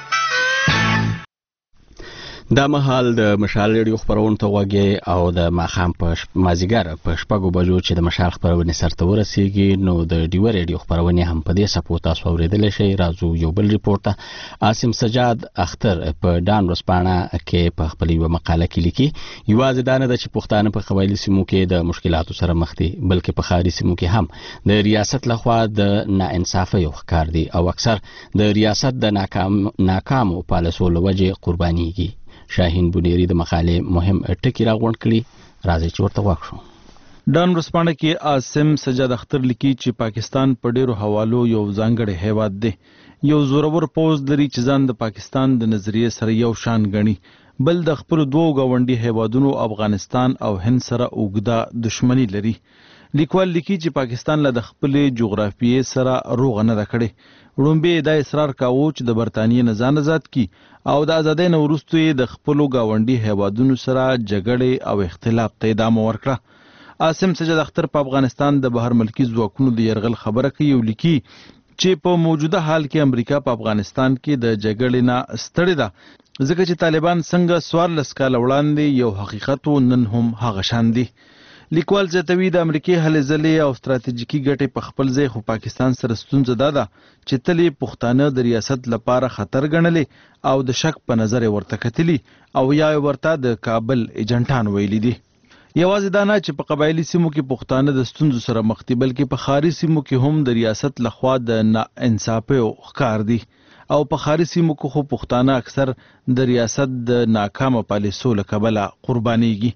دا مهال د مشال ریډیو خبرونه ته وګورئ او د ماخام په مازیګر په شپږو بجو چې د مشال خبرونه سرته ورسیږي نو د ډیو ریډیو خبرونه هم په دې سپو تاسو اوریدل شي. راځو یو بل ریپورت ته. عاصم سجاد اختر په ډان ورسپانه کې په خپل یو مقاله کې لیکي یوازې دا نه د چې پښتانه په قبایلی سیمو کې د مشکلاتو سره مخ دي بلکې په ښاري سیمو کې هم د ریاست لخوا د ناانصافۍ یو ښکار دي او اکثر د ریاست د ناکام ناکامو پالیسو لوجه قربانيږي. شاهین بونیری د مقالې مهم ټکی راغونډ کړي راځي چې ورته واښو. ډان ورسپانه کې عاصم سجاد اختر لیکي چې پاکستان په ډیرو حوالو یو ځانګړی هیواد دی. یو زورور پوز لري چې ځان د پاکستان د نظریه سره یو شان غني بل د خپل دوه غونډي هیوادونو افغانستان او هند سره اوږده دښمنی لري. لیکوال لیکي چې پاکستان له خپل جغرافیې سره روغ نه راکړي. وړومبه دا اصرار کاوه چې د برتانیې نه ځان آزاد کی او د ازادۍ نه وروسته د خپل غونډي هیوادونو سره جګړې او اختلاف ته ادامه ورکړه. عاصم سجاد اختر په افغانستان د بهر ملکی ځواکونو د يرغل خبره کوي او لیکي چې په موجوده حال کې امریکا په افغانستان کې د جګړې نه ستړې ده ځکه چې طالبان څنګه څوارلس کاله وړاندې یو حقیقت و نن هم هغه شان دي. لیکوال زیاتوي د امریکای هلې ځلې او ستراتیژیکي ګټې په خپل ځای خو پاکستان سره ستونزه ده ده چې تلې پښتانه د ریاست لپاره خطر ګڼلې او د شک په نظر ورته کتلي او یا ورته د کابل ایجنټان ویلي دي. یوازې دا نه چې په قبایلی سیمو کې پښتانه د ستونزو سره مخ دي بلکې په ښاري سیمو کې هم د ریاست لخوا د ناانصافۍ ښکار دي او په ښاري سیمو کې خو پښتانه اکثر د ریاست د ناکامه پالیسو له کبله قربانیږي.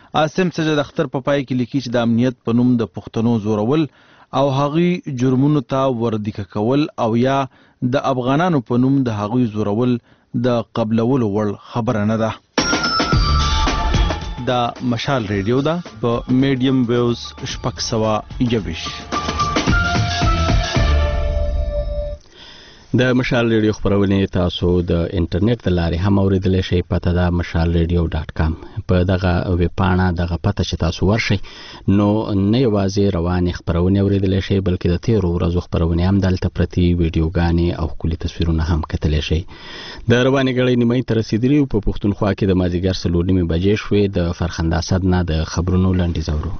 عاصم سجاد اختر په پای کې لیکي چې د امنیت په نوم د پښتنو زورول او هغوی جرمونو ته وردیکه کول او یا د افغانانو په نوم د هغوی زورول د قبلولو وړ خبره نه ده. دا مشال ریډیو ده په میډیم ویوز شپږ سوه یویش. د مشال ریډیو خبرونه تاسو د انټرنیټ د لارې هم اوریدلی شئ. پته ده مشال ریډیو ډاټ کام. په دغه ویب پاڼه دغه پته چې تاسو ورشئ نو نه یوازې روانې خبرونه اوریدلی شئ بلکې د تیرو ورځو خبرونه هم دلته پرتې ویډیوګانې او ښکلي تصویرونه هم کتلی شئ. د روانې ګړۍ نیمۍ ته رسېدلي په پښتونخوا کې د مازدیګر څلور نیمې بجې شوې. د فرخنده اسد نه د خبرونو لنډیز اورو.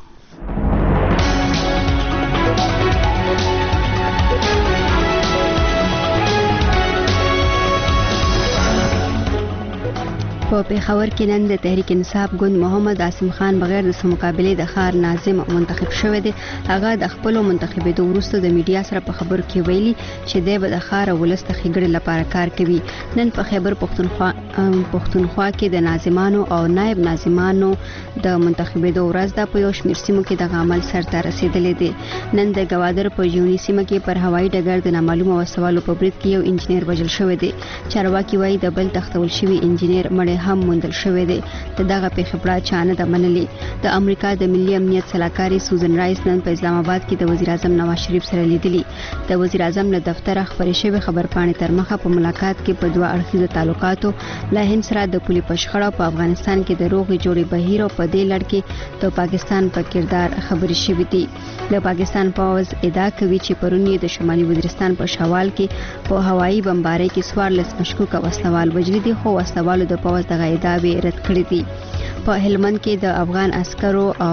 په پیښور کې نن د تحریک انصاف ګوند محمد عاصم خان بغیر د مقابلې د ښار ناظم منتخب شوی دی. هغه د خپلو منتخبېدو وروسته د میډیا سره په خبرو کې ویلي چې دی به د ښار او ولس د ښېګړې لپاره کار کوي. نن په خیبر پښتونخوا پښتونخوا کې د ناظمانو او نایب ناظمانو د منتخبېدو ورځ ده. په یو شمېر سیمو کې دغه عمل سرته رسېدلی دی. نن د ګوادر په ژوني سیمه کې پر هوایي ډګر د نامعلومه وسوالو په برید کې یو انجینر وژل شوی دی. چارواکي وایي د بل تختول شوي انجینر مړی هم موندل شوی دی. د دغه پیښې پړه چا نه ده منلې. د امریکا د ملي امنیت سلاکاري سوزن رایس نن په اسلام آباد کې د وزیر اعظم نواز شریف سره لیدلي. د وزیر اعظم له دفتره خپرې شوې خبرپاڼې تر مخه په ملاقات کې په دوه اړخیزو تعلقاتو له هند سره د پولي په شخړه په افغانستان کې د روغې جوړې بهیر او په دې لړ کې د پاکستان په کردار خبرې شوې دي. د پاکستان پوځ ادعا کوي چې پرون یې د شمالي وزیرستان په شوال کې په هوایي بمبارۍ کې څوارلس مشکوکه وسلوال وژلي دي خو وسلوالو د پوځ دغه ادعاوې رد کړې دي. په هلمند کې د افغان عسکرو او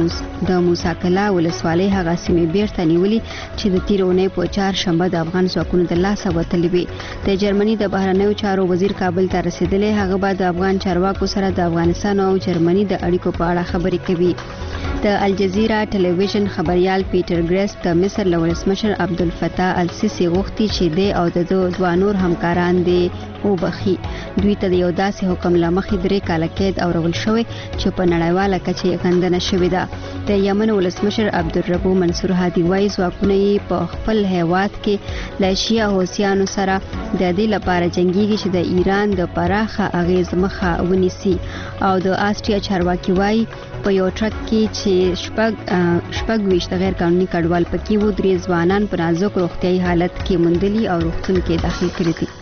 د موسی کلا ولسوالۍ هغه سیمې بیرته نیولې چې د تیر اونۍ په چهارشنبه د افغان ځواکونو د لاسه وتلې وې. د جرمني د بهرنیو چارو وزیر کابل ته رسېدلی. هغه به د افغان چارواکو سره د افغانستان او جرمني د اړیکو په اړه خبرې کوي. د الجزیره ټلویزیون خبريال پیټر ګریس د مصر له ولسمشر عبدالفتاح السیسی غوښتي چې دی او د دوه نور همکاران دی وبخي. دوی ته د یو داسې حکم له مخې درې کاله قید اورول شوی چې په نړیواله کچه یې غندنه شوې ده. د یمن ولسمشر عبدالربو منصور هادي وایي ځواکونه یې په خپل هیواد کې له شیعه حوثیانو سره د دې لپاره جنګیږي چې د ایران د پراخه اغیز مخه ونیسي. او د آسټریا چارواکي وایي په یو ټرک کې چې شپږ شپږ ویشت غیر قانوني کډوال پکې وو درې ځوانان په نازک روغتیايي حالت کې موندلي او روغتون کې داخل کړي دي.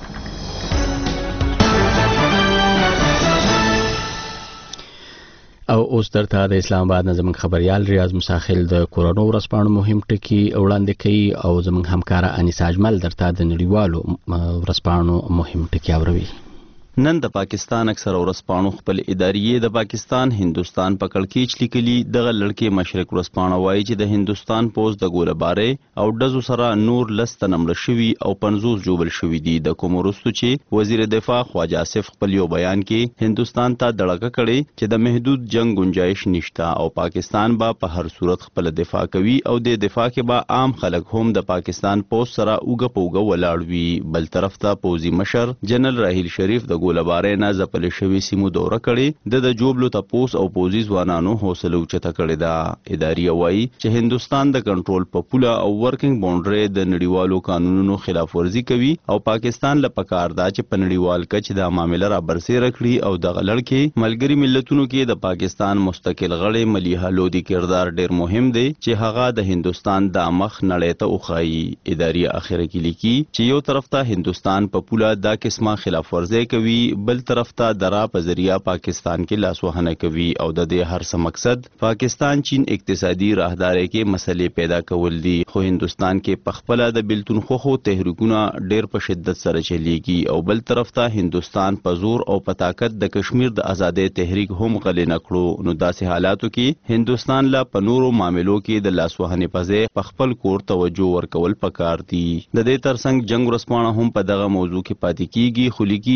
او اوس درته د اسلام آباد نه زموږ خبريال ریاض مساخل د کورونو ورځپاڼو مهم ټکي وړاندې کوي او زموږ همکاره انیسا اجمل درته د نړیوالو ورځپاڼو مهم ټکي اوروي. نن د پاکستان اکثر ورځپاڼو خپل اداریې د پاکستان هندوستان په کړکېچ لیکلي. دغه لړکې مشرق ورځپاڼه وایي چې د هندوستان پوځ د ګولهبارۍ او ډزو سره نور لس تنه مړه شوي او پنځوس ژوبل شوي دي. د کوم وروسته چې وزیر دفاع خواجه آصف خپل یو بیان کې هندوستان ته دړکه کړې چې د محدود جنگ گنجائش نشته او پاکستان به په هر صورت خپل دفاع کوي او د دفاع کې به عام خلک هم د پاکستان پوځ سره اوګه پوګه ولاړ وي. بل طرف ته پوځي مشر جنرال راهیل شریف د ګولهبارۍ نه ځپل شوي سیمو دوره کړې. د د جوبلو تپوس او پوځي ځوانانو حوصله اوچته کړې ده. ادارې وایي چې هندوستان د کنټرول په پوله او ورکینګ باونډري د نړیوالو قانونونو خلاف ورزي کوي او پاکستان له پکار دا چې په نړیوال کچ د معاملې را برسېره کړي او د غلړ کې ملګری ملتونو کې د پاکستان مستقل غړي ملیحه لودي کردار ډېر مهم دی چې هغه د هندوستان د مخ نړۍ ته وخایي. ادارې اخر کې لیکي چې یو طرف ته هندوستان په پوله دا قسمه خلاف ورزي کوي بل طرف ته درا په ذریعہ پاکستان کې لاسوهنه کوي او د دې هر څه مقصد پاکستان چین اقتصادي راهداري کې مسلې پیدا کول دي. خو هندوستان کې پخپله د بلتون خوخو تحریکونه ډېر په شدت سره چلیږي او بل طرف ته هندوستان په زور او په طاقت د کشمیر د ازادۍ تحریک هم غلې نکړو. نو داسې حالاتو کې هندوستان لا په نورو معاملو کې د لاسوهنې په ځای په خپل کور توجه ورکول پکار دي. د دې ترڅنګ جنگ ورځپاڼه هم په دغه موضوع کې پاتې کیږي خو لیکي چې امریکا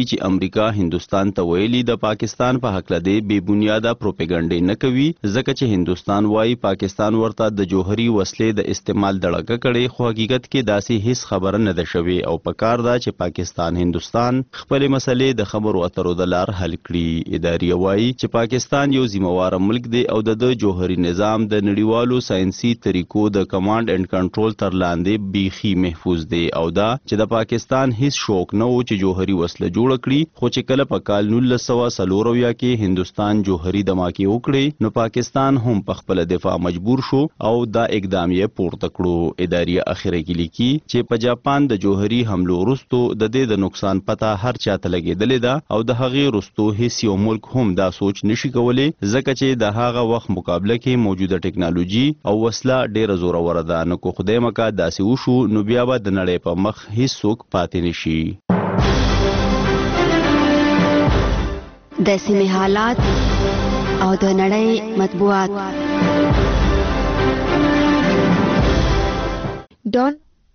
امریکا هندستان ته ویلي د پاکستان په حق لدی بے بنیاده پروپاګاندا نه کوي ځکه چې هندستان وايي پاکستان ورته د جوهري وسلې د استعمال دړه کړي خو حقیقت کې داسې هیڅ خبره نه ده شوې او پکار دا چې پاکستان هندستان خپل مسلې د خبرو اترو د لار حل کړي. ادارې وايي چې پاکستان یو ذمہوار ملک دی او د جوهري نظام د نړیوالو ساينسي طریقو د کمانډ اینڈ کنټرول تر لاندې بیخي محفوظ دی او دا چې د پاکستان هیڅ شوق نه و چې جوهري وسله جوړ کړي خو چې کله په کال نولس سوه څلورویا کې هندستان جوهري دماکې وکړي نو پاکستان هم په خپل دفاع مجبور شو او دا اقدام یې پورته کړو. ادارې اخره کې لیکي چې په جاپان د جوهري حملو وروسته د دې د نقصان پته هر چاته لګېدلې ده او د هغې وروسته هیڅ یو ملک هم دا سوچ نشي کولی ځکه چې د هغه وخت مقابله کې موجوده ټکنالوژي او وسله ډیره زوروره ده نو کو خدای مکا داسې وشو نو بیا به د نړۍ په مخ هیڅ څوک پاتې نشي. د سیمې حالات او د نړۍ مطبوعات. ډان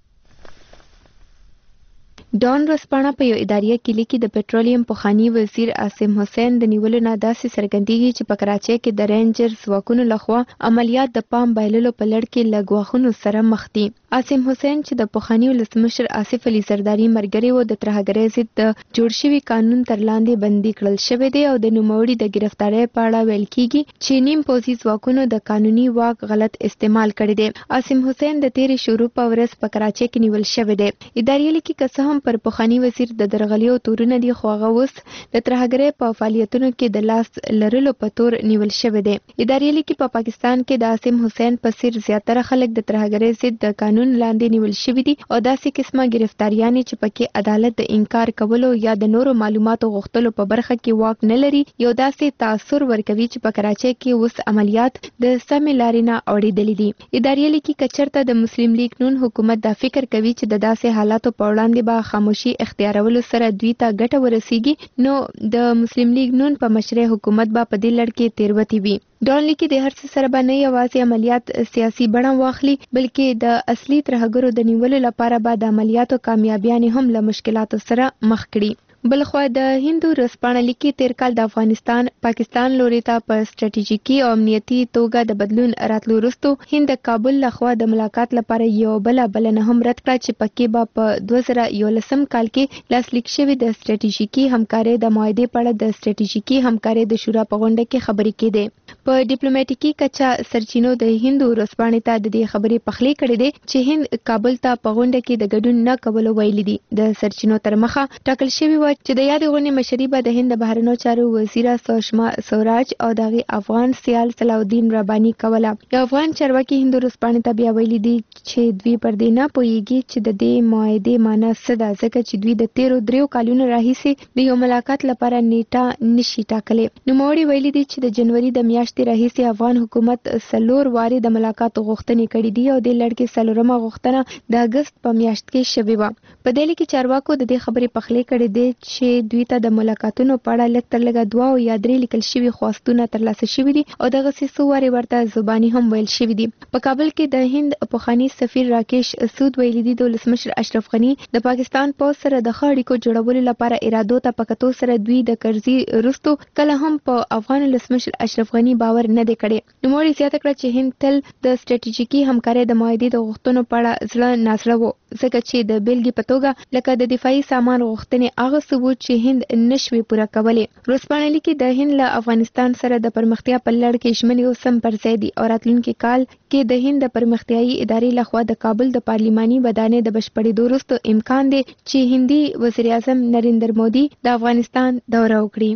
ډان رسپاڼه په یو اداریه کې لیکي د پټرولیم پخوانی وزیر عاصم حسین د نیولو نه داسې څرګندېږي چې په کراچۍ کې د رینجر ځواکونو لخوا عملیات د پام بایللو په لړ کې له ګواښونو سره مخ دي. عاصم حسین چې د پخوانی ولسمشر آصف علي زرداري مرګري و د ترهګرۍ ضد د جوړ شوي قانون تر لاندې بندي کړل شوی دی او د نوموړي د گرفتارۍ په اړه ویل کیږي چې نیم پوځي ځواکونو د قانوني واک غلط استعمال کړی دی. عاصم حسین د تیرې شروع په ورځ په کراچۍ کې نیول شوی دی. ادارې لیکي که څه هم پر پخوانی وزیر د درغلیو تورونه دي خو هغه اوس د ترهګرۍ په فعالیتونو کې د لاس لرلو په تور نیول شوی دی. ادارې لیکي په پاکستان کې د عاصم حسین په څیر زیاتره خلک د ترهګرۍ ضد د قانون لاندې نیول شوي دي او داسې قسمه گرفتاریانې چې پکې عدالت د انکار کولو یا د نورو معلوماتو غوښتلو په برخه کې واک نه لري یو داسې تاثر ورکوي چې په کراچۍ کې اوس عملیات د سمې لارې نه اوړېدلي دي. ادارې لیکي که چېرته د مسلم لیگ نون حکومت دا فکر کوي چې د داسې حالاتو په وړاندې به خاموشي اختیارولو سره دوی ته ګټه ورسیږي نو د مسلم لیگ نون په مشرۍ حکومت به په دې لړ کې تېروتې وي. ډان لیکي د هر څه سره به نه یوازې عملیات سیاسي بڼه واخلي بلکې د اصلي ترهګرو د نیولو لپاره به د عملیاتو کامیابیانې هم له مشکلاتو سره مخ کړي. بلخوا د هندو رسپاڼه لیکي تیر کال د افغانستان پاکستان لوري ته په ستراتیژیکي او امنیتي توګه د بدلون راتلو وروسته هند کابل لخوا د ملاقات لپاره یو بله بلنه هم رد کړه چې پکې به په دوه زره یولسم کال کې لاسلیک شوي د ستراتیژیکي همکارۍ د معاهدې په اړه د ستراتیژیکي همکارۍ د شورا په غونډه کې خبرې کېدې. په ډیپلوماټیکي کچه سرچینو د هندو رسپاڼې ته د دې خبرې پخلی کړې ده چې هند کابل ته په غونډه کې د ګډون نه کولو ویلي دي. د سرچینو تر مخه ټاکل شوی و چې د یادې غونډې مشري به د هند د بهرنیو چارو وزیره سوشما سوراج او د هغې افغان سیال صلاح الدین رباني کوله. یو افغان چارواکي هندو رسپاڼې ته بیا ویلي دي چې دوی پر دې نه پوهیږي چې د دې معاهدې معنا څه ده ځکه چې دوی د تیرو دریو کالونو راهیسې د یو ملاقات لپاره نیټه نشي ټاکلی. نوموړي ویلي دي چې د جنوري د میاشتې راهیسې افغان حکومت څلور وارې د ملاقات غوښتنې کړې دي او دې لړ کې څلورمه غوښتنه د اګست په میاشت کې شوې وه. په دې کې چارواکو د دې خبرې پخلی کړې دي چې دوی ته د ملاقاتونو په اړه لږ تر لږه دوه او یا درې لیکل شوي خواستونه ترلاسه شوي دي او دغسې څو وارې ورته زباني هم ویل شوي دي. په کابل کې د هند پخواني سفیر راکیش سود ویلي دي د ولسمشر اشرف غني د پاکستان پوځ سره د ښه اړیکو جوړولو لپاره ارادو ته په کتو سره دوی د کرزي وروسته کله هم په افغان ولسمشر اشرف غني باور نه دی کړی. نوموړي زیاته کړه چې هند تل د ستراتیژیکي همکارۍ د معاهدې د غوښتنو په اړه زړه نازړه و ځکه چې د بیلګې په توګه لکه د دفاعي سامان غوښتنې هغه څه و چې هند نشوي پوره کولی. رسپاڼه لیکي د هند له افغانستان سره د پرمختیا په لړ کې ژمنې اوس هم پر ځای دي او راتلونکي کال کې د هند د پرمختیایي ادارې لخوا د کابل د پارلیماني ودانۍ د بشپړېدو وروسته امکان دی چې هندي وزیر اعظم نریندر مودي د افغانستان دوره وکړي.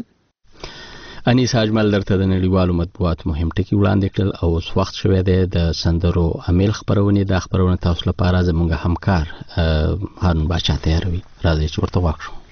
انیس اجمل درته د نړیوالو مطبوعاتو مهم ټکي وړاندې کړل او اوس وخت شوی دی د سندرو امیل خپرونې. د خپرونه تاسو لپاره زموږ همکار هارون باچا تیاروي. راځئ چې ورته واک شو.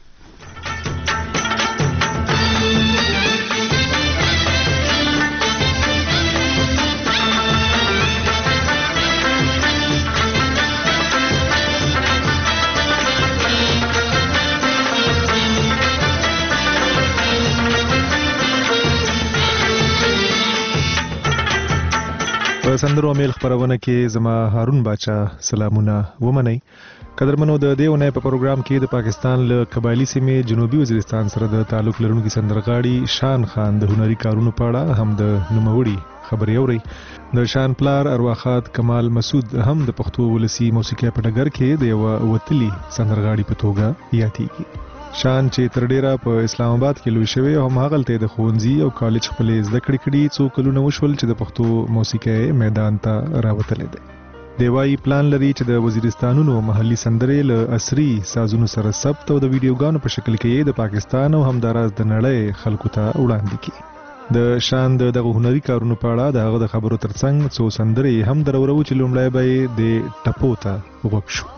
په سندرو امیل خپرونه کې زما هارون باچا سلامونه ومنئ. قدرمنو د دې ونې په پروګرام کې د پاکستان له قبایلی سیمې جنوبي وزیرستان سره د تعلق لرونکي سندرغاړي شان خان د هنري کارونو په اړه هم د نوموړي خبرې اوري. د شان پلار ارواخات کمال مسعود هم د پښتو ولسی موسیقي په ډګر کې د یو وتلي سندرغاړي په توګه یادېږي. شان چې تر ډیره په اسلام آباد کې لوی شوی او هغلته د ښوونځي او کالج خپلې زده کړې کړي، څو کلونه وشول چې د پښتو موسیقي میدان ته راوتلی دی. دی وايي پلان لري چې د وزیرستانونو محلي سندرې له عصري سازونو سره ثبت او د ویډیوګانو په شکل کې د پاکستان او همداراز د نړۍ خلکو ته وړاندې کړي. د شان د دغه هنري کارونو په اړه د هغه د خبرو ترڅنګ څو سندرې هم درورو چې لومړی به یې د ټپو ته غوږ شو.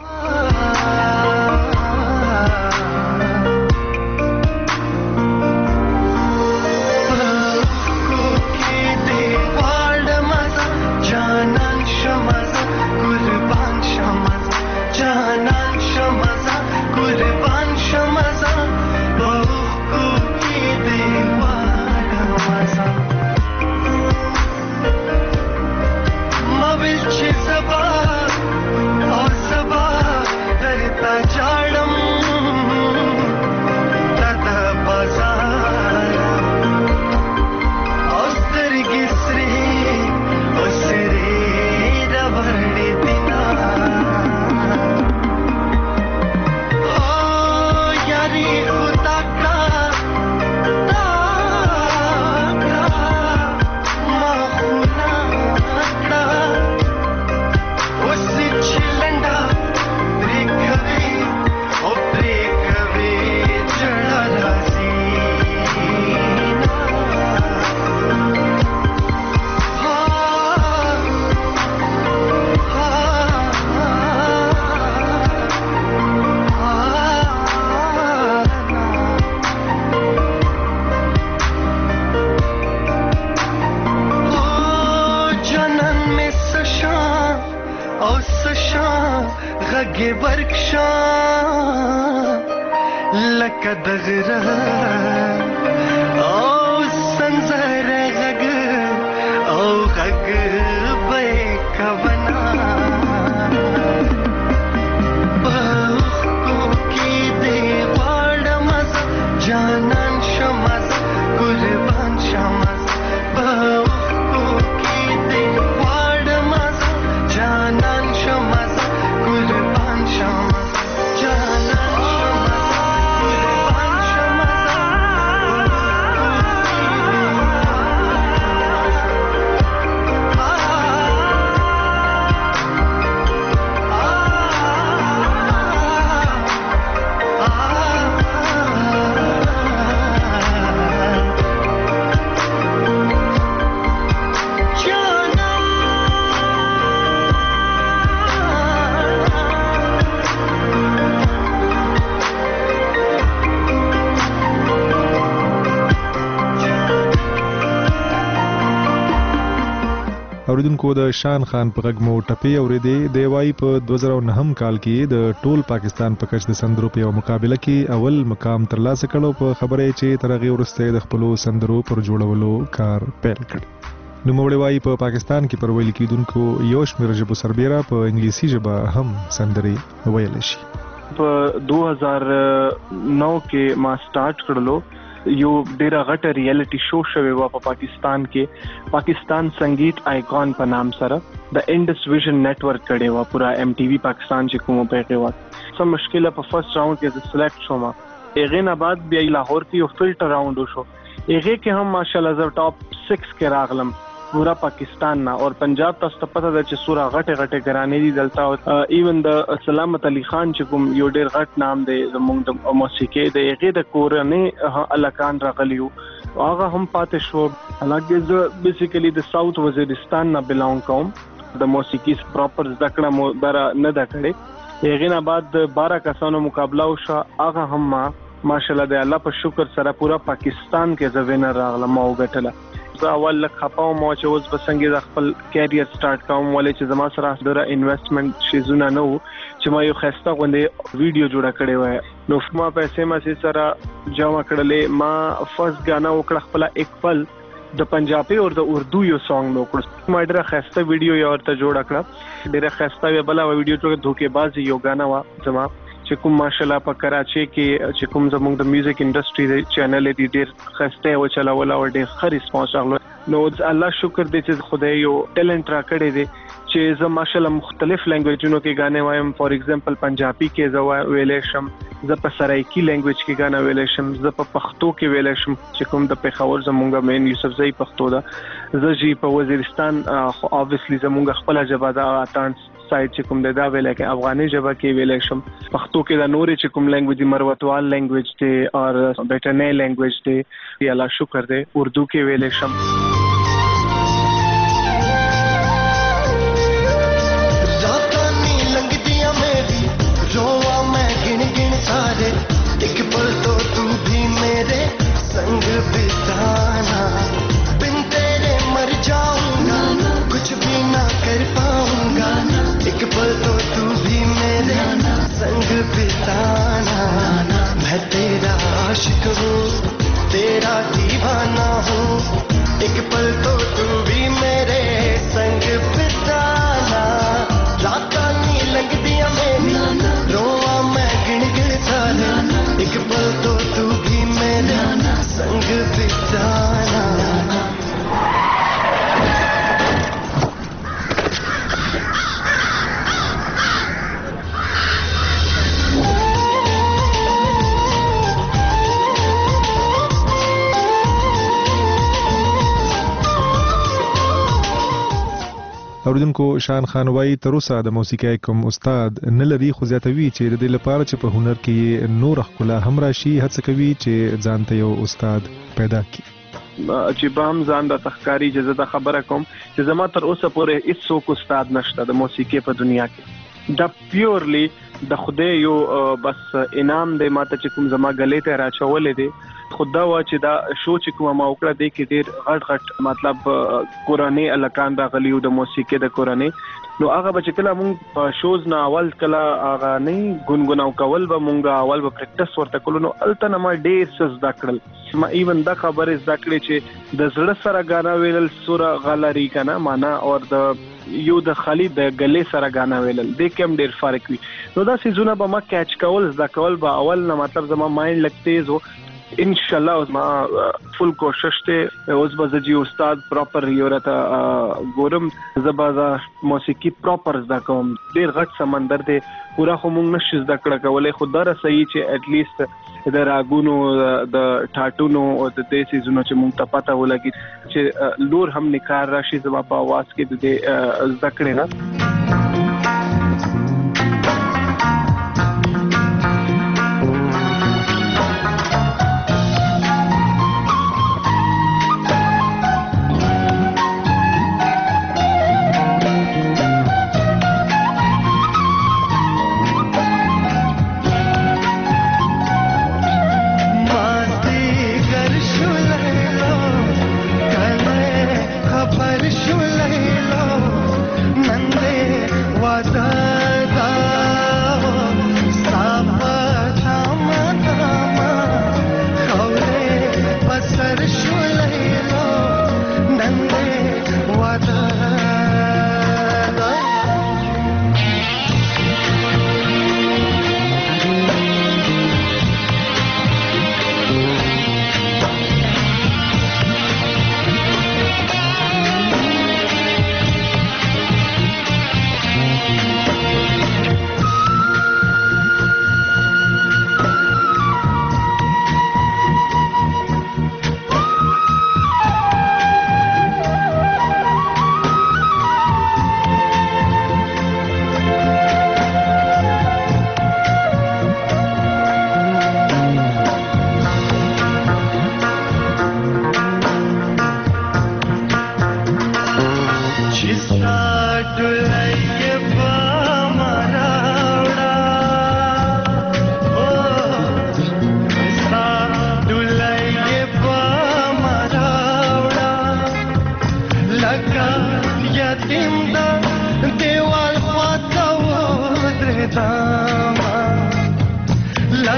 اوریدونکو د شان خان په غږ مو ټپې اورېدې. دی وايي په دوه زره نهه کال کې د ټول پاکستان په کچ د سندرو په یو مقابله کې اول مقام ترلاسه کړو. په خبره چې تر هغې وروسته د خپلو سندرو پر جوړولو کار پیل کړ. نوموړی وايي په پاکستان کې پر ویل کېدونکو یو شمېر ژبو سربیره په انګلیسي ژبه هم سندرې ویلی شي. په دوه هزار نو کې ما سٹارټ کړلو. یو ډیره غټه ریالټي شو شوی و په پاکستان کې، پاکستان سنگیت آیکون په نام سره د انډس ویژن نیټورک کړي و پورا ایم ټي وی پاکستان چې کومه پیښه و. سم مشکله په فرست راوند کې د سلیکټ شوم. هغه نه بعد بیا لاهور کې یو فلټر راوند وشو. هغه کې هم ماشاءالله زو ټاپ سکس کې راغلم پورا پاکستان نه. اور پنجاب تاسو ته پته ده چې سورا غټه غټه ګرانې دي دلته. ایون د سلامت علي خان چې کوم یو ډیر غټ نام دی زموږ د موسیقي د هغه د کورنۍ الکان راغلیو هغه هم پاتې شو. حالانکه زه بیسیکلی د ساوث وزیرستان نه بلونګ کوم، د موسیقي پراپر ذکر مو در نه دا کړي. هغه نه بعد بارہ کسانو مقابله وشو، هغه هم ما ماشاءالله د الله په شکر سره پورا پاکستان کې ز وینر راغله ما وګټله. زه اول لک خپاو مو چې اوس به څنګه د خپل کیریئر سٹارټ کوم، ولې چې زما سره ډېر انویسټمنټ شیزونه نه وو چې ما یو خسته غوندې ویډیو جوړه کړې وای. نو ما پیسې ما سره جمع کړلې. ما فرست غانا وکړه خپل ایک پل د پنجابي او د اردو یو سانګ نو کړ ما ډیره خسته ویډیو یو ورته جوړ کړ ډیره خسته بلا ویډیو ته دھوکه‌بازي یو غانا وا زما چې کوم ماشالله په کراچي کې چې کوم زموږ د میوزیک انډستری د چینل دی ډیر خسته او چلاوله او ډیر ښه ریسپانس راغله نو الله شکر دې چې خدای یو ټیلنټ را کړی دی چې زه ماشالله مختلف لنګویجونو کې غانې وایم فور ایگزامپل پنجابي کې زه ویلې شم زه په سرایکی لنګویج کې غانا ویلې شم زه په پښتو کې ویلې شم چې کوم د پیښور زمونږ مین یوسف زئی پښتو دا زه جی په وزیرستان خو اوبویسلی زمونږ خپل ژبه دا اتان سایت چې کوم دا ویلې کې افغاني ژبه کې ویلې شم پښتو کې دا نورې چې کوم لنګویج مروتوال لنګویج دی او بیٹنې لنګویج دی الله شکر دی اردو کې ویلې شم एक पल तो तू भी मेरे संग बिताना बिन तेरे मर जाऊंगा कुछ भी ना कर पाऊंगा एक पल तो तू भी मेरे संग बिताना मैं तेरा आशिक हूँ तेरा दीवाना हूँ एक पल तो तू भी मेरे संग बिताना रात नी लंघ दिया मेरी रोआ मैं गिन गिन सारे एक पल तो तू भी मेरे संग बिताना اوریدونکو شان خان وای تر اوسه د موسیقۍ کوم استاد نه لري خو زیاتوي چې د دې لپاره چې په هنر کې نور خپل هم راشي هڅه کوي چې ځان ته یو استاد پیدا کړي چې به هم ځان د تخکاری اجازه د خبره کوم چې زما تر اوسه پورې هیڅ څوک استاد نشته د موسیقۍ په دنیا کې دا پیورلی د خدای یو بس انعام دی ماته چې کوم زما غلې ته راچولې دی خدا وا چې دا شو چې کوم ما وکړه د کې ډیر غټ غټ مطلب قرآنی الکان دا غلیو د موسیقۍ د قرآنی نو هغه به چې کله مونږ په شوز نه اول کله هغه نه ګونګوناو کول به مونږ اول به پریکټس ورته کولو نو الته نه ما ډیر څه زده کړل ما ایون دا خبره زده کړې چې د زړه سره غانا ویل سوره غلری کنه معنا او د یو د خالد د غلې سره غانا ویل د کوم ډیر فرق وي نو دا سيزونه به ما کیچ کول زده کول به اول نه مطلب زما مایند لګ تیز وو ان شاء الله ما فل کوشش ته اوس به جی استاد پراپر یورته ګورم زبازا موسیقي پراپر زده کوم ډیر غټ سمندر دی پورا خو مونږ نشو زده کړه کولای خو دا صحیح چې ات لیست د راګونو د ټاټونو او د دې سيزونو چې مونږ ته پته ولګي چې لور هم نکار راشي زما په आवाज کې د زده کړې نه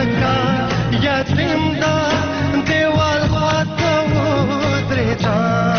یتیم دا دیوال خواته و درې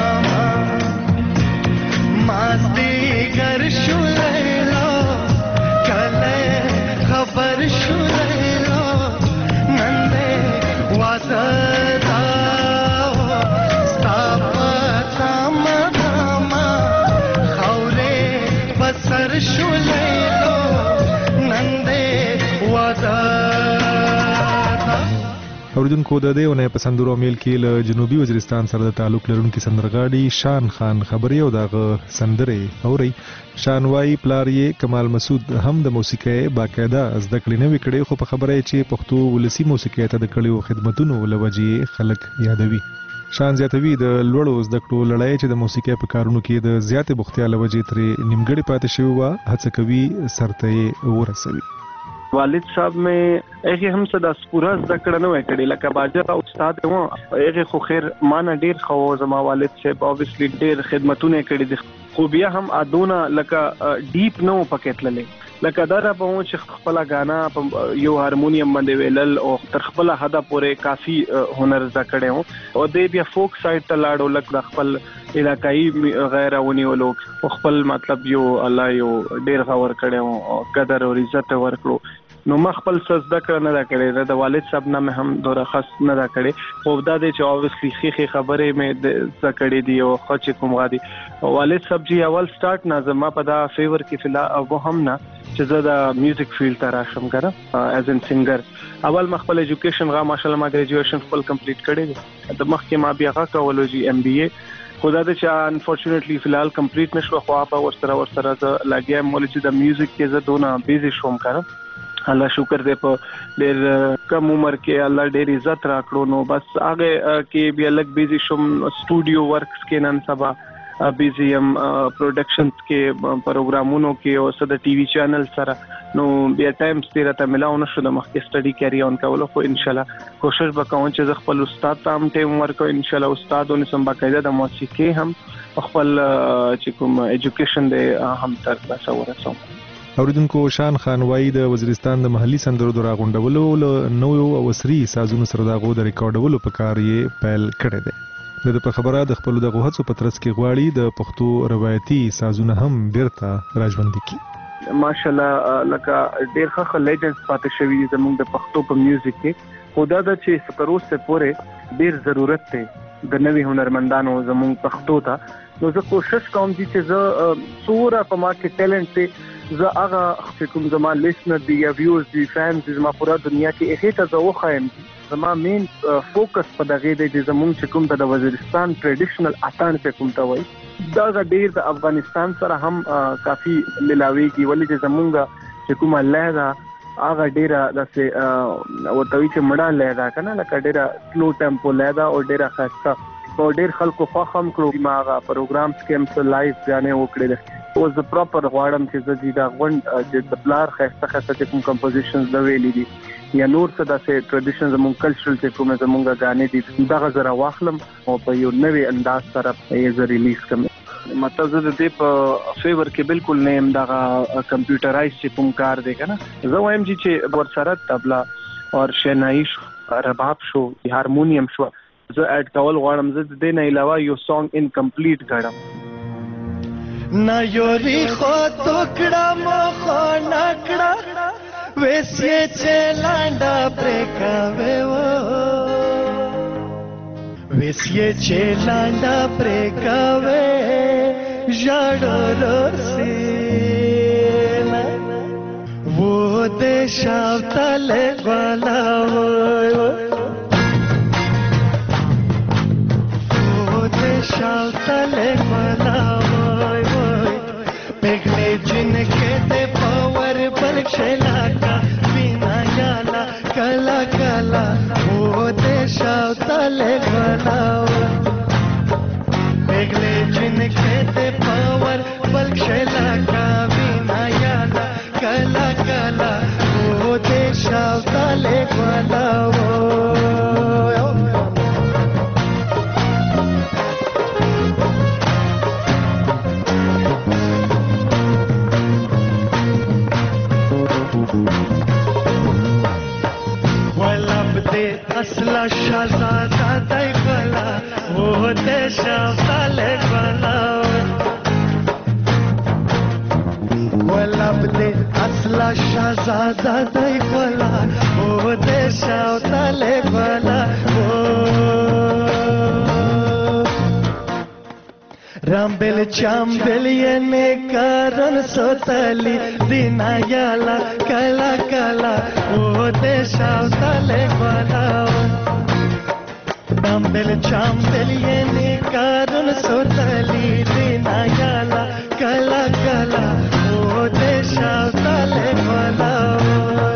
اوریدونکو د دې ونه په سندرو میل کې له جنوبي وزیرستان سره د تعلق لرونکي سندرغاړي شان خان خبري او دغه سندره اوري. شان وايي پلار یې کمال مسعود هم د موسیقۍ باقاعده زده کړې نه وکړي، خو په خبره چې پښتو ولسی موسیقۍ ته د کړیو خدمتونو لوجې خلک یادوي. شان زیاتوي د لوړو زده کړو لړۍ چې د موسیقۍ په کارونو کې د زیاتې بوختیا لوجې ترې نیمګړې پاتې شوی و، هڅه کوي سرته ورسوي. والد صاحب مې هغه هم صدا پورا ذکر نه وکړي لکه باجر او استاد و هغه خو خیر مان ډیر خو زما والد صاحب اوبویسلی ډیر خدمتونه کړې دي، خو بیا هم ادونه لکه ډیپ نو پکېتللې لکه دا را په چې خپل غانا یو هارمونیم باندې ویلل او تر خپل حدا پورې کافي هنر ذکر او د بیا فوک سایډ ته لاړو لکه خپل علاقائی غیرونی ولو خپل مطلب یو الله یو ډیر غور کړو او قدر او عزت ورکړو. نو ما خپل سزده کړ نه دا کړې د والد صاحب نه هم دوره خاص نه دا کړې، خو دا د چې اوبویسلی خې خبرې مې د کړې دی او خو چې کوم غادي والد صاحب جی اول سٹارټ نه زما په دا فیور کې فلا او هم نه چې زه د میوزیک فیلډ ته راشم کنه ایز ان سنگر. اول ما خپل ایجوکیشن غا ماشاءالله ما ګریجویشن خپل کمپلیټ کړی دی، د مخکې ما بیا غا کولو جی ایم بی اے خدا د چا انفورچونټلی فلحال کمپلیټ نشو، خو په ورسره ورسره د لاګیا مولې چې د میوزیک کې زه دونه بیزی شوم کنه. الله شکر دې په ډېر کم عمر کې الله ډېر عزت راکړو، نو بس هغه کې بیا لګ بیزی شوم سټوډیو ورکس کې نن سبا بیزی ام پروډکشنز کې پروګرامونو کې او صد ټي وي چینل سره، نو بیا ټایم ستیر ته ملاو نشو د مخکې سټډي کیری اون کولو، خو ان شاء الله کوشش وکوم چې خپل استاد ته هم ټیم ورکو ان شاء الله استادونه سم باقاعده د موسیقي هم خپل چې کوم ایجوکیشن دې هم تر تاسو ورسوم. اوریدونکو شان خان وايي د وزیرستان د محلي سندرو د راغونډولو له نوو او عصري سازونو سره دغه د ریکارډولو په کار یې پیل کړی دی. د په خبره د خپل د غوښتو په ترڅ کې غواړي د پښتو روایتي سازونه هم بیرته راژوندي کړي. ماشاءالله لکه ډېر ښه لیجنډز پاتې شوي دي زموږ د پښتو په میوزیک کې، خدا دا چې تر اوسه پورې ډېر ضرورت دی د نوي هنرمندانو زموږ پښتو ته. نو زه کوشش کوم چې زه سوره په ما کې ټیلنټ دی، زه هغه چې کوم زما لیسنر دی یا ویورز دی فانز دی زما پورا دنیا کې هغه ته زه وخایم زما مین فوکس په دغه دی چې زموږ چې کوم د وزیرستان ټریډیشنل اتان په کوم ته وای دا ډیر د افغانستان سره هم کافي ملاويږي، ولې چې زموږ چې کومه لهجه هغه ډیره داسې ورته چې مړه لهجه کنه لکه ډیره سلو ټیمپو لهجه او ډیره خاصه او ډیر خلکو خوښم کړو. ما هغه پروګرامز کې هم څه لایف غانې وکړل او زه پراپر غواړم چې زه دې دا غونډ چې د بلار خاصه خاصه کوم کمپوزیشنز د ویلې دي یا نور څه داسې ټریډیشنز زموږ کلچرل چې کوم زموږ غانې دي دا غزر واخلم او په یو نوې انداز سره یې زه ریلیز کوم. مطلب زه د دې په فیور کې بالکل نه يم دا کمپیوټرایز چې کوم کار دی کنه، زه وایم چې ورسره طبلا او شنایی شو رباب شو هارمونیم شو زه اډ کول غواړم، زه د دې نه علاوه یو سانګ انکمپلیټ غواړم. ना योरी खो टुकड़ा मोखो नकड़ा वैसे चेलांडा प्रेकावे वो वैसे चेलांडा प्रेकावे जाडो रोसी वो देशावतले वाला वो वो देशावतले वाला जिनके ते पावर बरक्षला का बिना याला कला कला वो देशा तले बनाओ बेगले जिनके ते पावर बरक्षला का बिना याला कला कला वो देशा तले बनाओ. असला शहजादा दैवला वो देशा साले वाला वलब दे असला शहजादा दैवला वो देशा साले वाला वो دمبل چامبل ینه کارن سوتلی دینا یالا کلا کلا او دې شاوتله غواړو دمبل چامبل ینه کارن سوتلی دینا یالا کلا کلا او دې شاوتله غواړو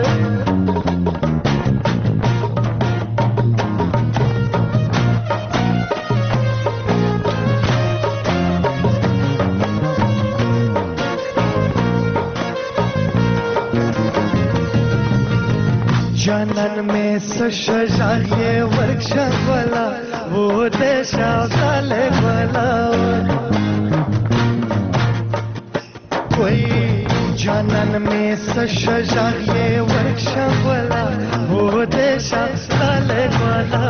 जानन में सशजाए वर्कशॉप वाला वो देशा काले वाला कोई जानन में सशजाए वर्कशॉप वाला वो देशा काले वाला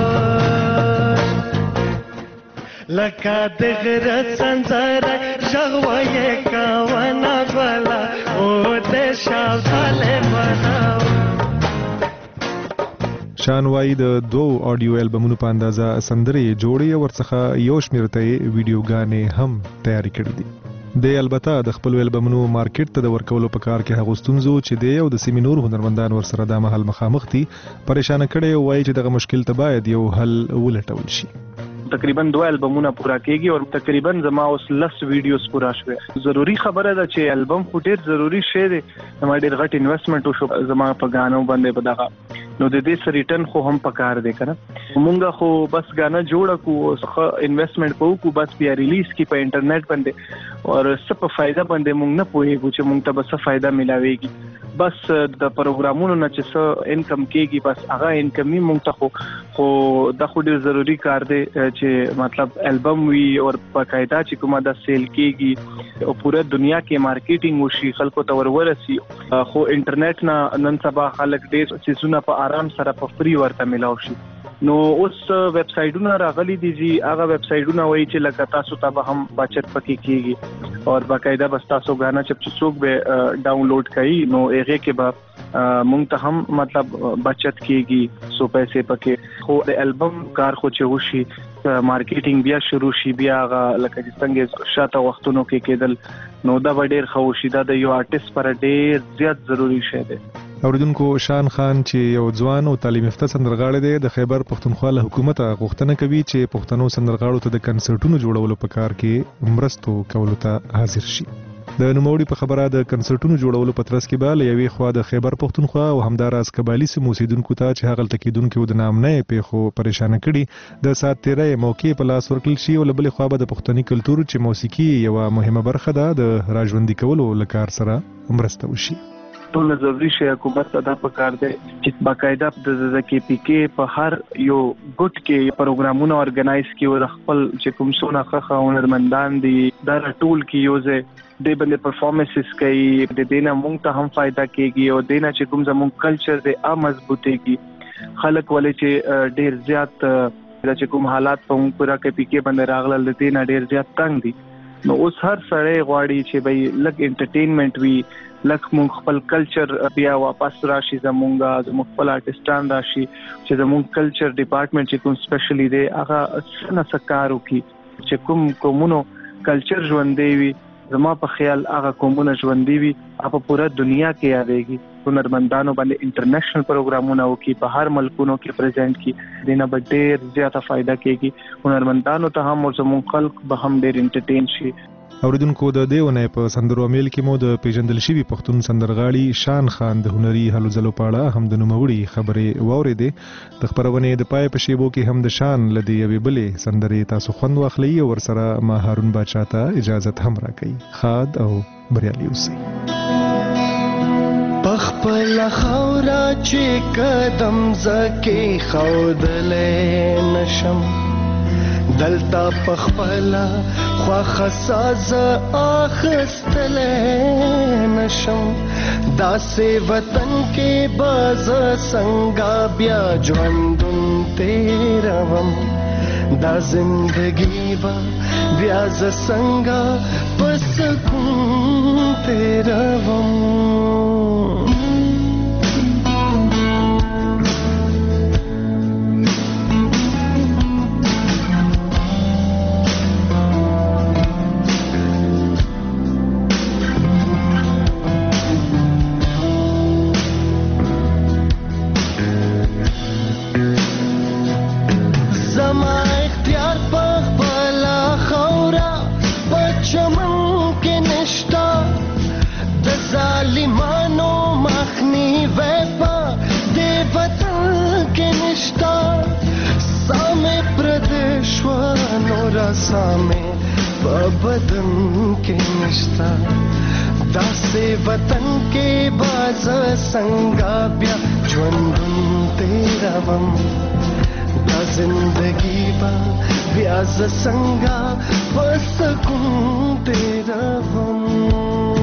लका दगरत संसार जगवाए कावना वाला वो देशा काले वाला شان وای د دوو آډیو البمونو په اندازه سندرې جوړې ورڅخه یو شمېر ته ویډیوګانې هم تیاری کړې دي د البته د خپل البمونو مارکیټ ته د ورکولو په کار کې هغه ستونزو چې د یو د سیمینور هنرمندان ورسره د محل مخامخ دي پریشان کړي وای چې دغه مشکل ته باید یو حل ولټول شي تقریبا دوه البمونه پورا کېږي او تقریبا زما اوس لس ویډیوز پورا شوه ضروری خبره ده چې البم خو ډیر ضروری شی دی زما ډیر غټ انویسټمنټ وشو زما په غانو باندې په دغه نو د دې سریټن خو هم پکار دی کنه مونږه خو بس غانا جوړه کو څه انویسټمنټ کوو کو بس بیا ریلیز کی په انټرنیټ باندې او څه په فائدہ باندې مونږ نه پوهیږو چې مونږ ته به څه فائدہ ملاويږي بس د پروګرامونو نه چې څه انکم کېږي بس هغه انکم مونږ ته خو خو د خو ډیر ضروری کار دی چې مطلب البم وی او باقاعده چې کومه د سیل کېږي او پوره دنیا کې مارکیټینګ وشي خلکو ته ورورسي خو انټرنیټ نه نن سبا خلک ډیر سيزونه په آرام سره په فری ورته ملاو شي نو اوس ویب سټایټونه راغلي دي چې هغه ویب سټایټونه وایي چې لکه تاسو ته به هم بچت پکې کیږي او باقاعده بس تاسو غانا چې څوک به ډاونلوډ کړي نو هغه کې به مونږ ته هم مطلب بچت کیږي سو پیسې پکې خو د البم کار خو چې وشي مارکیټینګ بیا شروع شي بیا لکه څنګه شاته وختونو کې کېدل نو دا ډېر خوشي دا د یو آرټیست پر ډېر زیات ضروری شی دی اوریدونکو شان خان چې یو ځوان او تعلیم یافته سندرغاړی دی د خیبر پښتونخوا له حکومت غوښتنه کوي چې پښتنو سندرغاړو ته د کنسرټونو جوړولو په کار کې مرستو کولو ته حاضر شي د نوموړي په خبره د کنسرټونو جوړولو په ترڅ کې به له یوې خوا د خیبر پښتونخوا او همداراز قبایلی سیمو اوسیدونکو ته چې هغه تکیدونکو د نامنې پیښو پریشان کړي د سات تیرې موقع په لاس ورکړل شي او بلې خوا به د پښتني کلچر چې موسیقي یو مهمه برخه ده د راژوندي کولو لکار سره مرسته وشي ټول ضروري شی حکومت ادا پکار دی چې باقاعده د کې پی کې په هر یو ګټ کې پروګرامونه اورګنایز کړي او خپل چې کوم څونه ښه هنرمندان دي دا ټول کې یوځه د باندې پرفارمنسز کوي د دینه مونږ ته هم فائدہ کیږي او دینه چې کوم زموږ کلچر دی ا مضبوطيږي خلک ولې چې ډیر زیات چې کوم حالات په موږ پورا کې پی کې باندې راغلل دینه ډیر زیات تنگ دي نو اوس هر سړی غواړي چې به لګ انټرټینمنټ وي لکه مونږ خپل کلچر بیا واپس راشي زمونږه زموږ خپل آرټستان راشي چې زموږ کلچر ډپارټمنټ چې کوم سپیشلی دی هغه څنګه سکارو کی چې کوم کومونو کلچر ژوندې وي زما په خیال هغه کومونه ژوندې وي په پوره دنیا کې یادېږي هنرمندانو باندې انټرنیشنل پروګرامونه او کې په هر ملکونو کې پریزنټ کی دینه به ډېر زیاته فائدہ کېږي هنرمندانو ته هم او زموږ خلک به هم ډېر انټرټین شي اوریدونکو د دیونه په سندرو میل کې مو د پیژندل شوی پښتون سندرغاړي شان خان د هنري هلو ځلو پاړه هم د نوموړي خبرې واورېدې د خبرونه د پای په شیبو کې هم د شان لدی یوې بلې سندرې تاسو خوند واخلئ او ورسره ما هارون باچا ته اجازه هم راکړي خاد او بریالي اوسئ پخپل خورا چې قدم زکه خودلې نشم دلتا پخپلا خواخ ساز آخستل نشم داسې وطن کې باز سنگا بیا ژوندون تیروم دا زندگی با بیا ز سنگا پس کون تیروم सामे बदन के निश्ता दासे वतन के बाज संगा ब्या ज्वंदुन तेरा वम दा जिंदगी बा ब्याज संगा बसकुं तेरा वम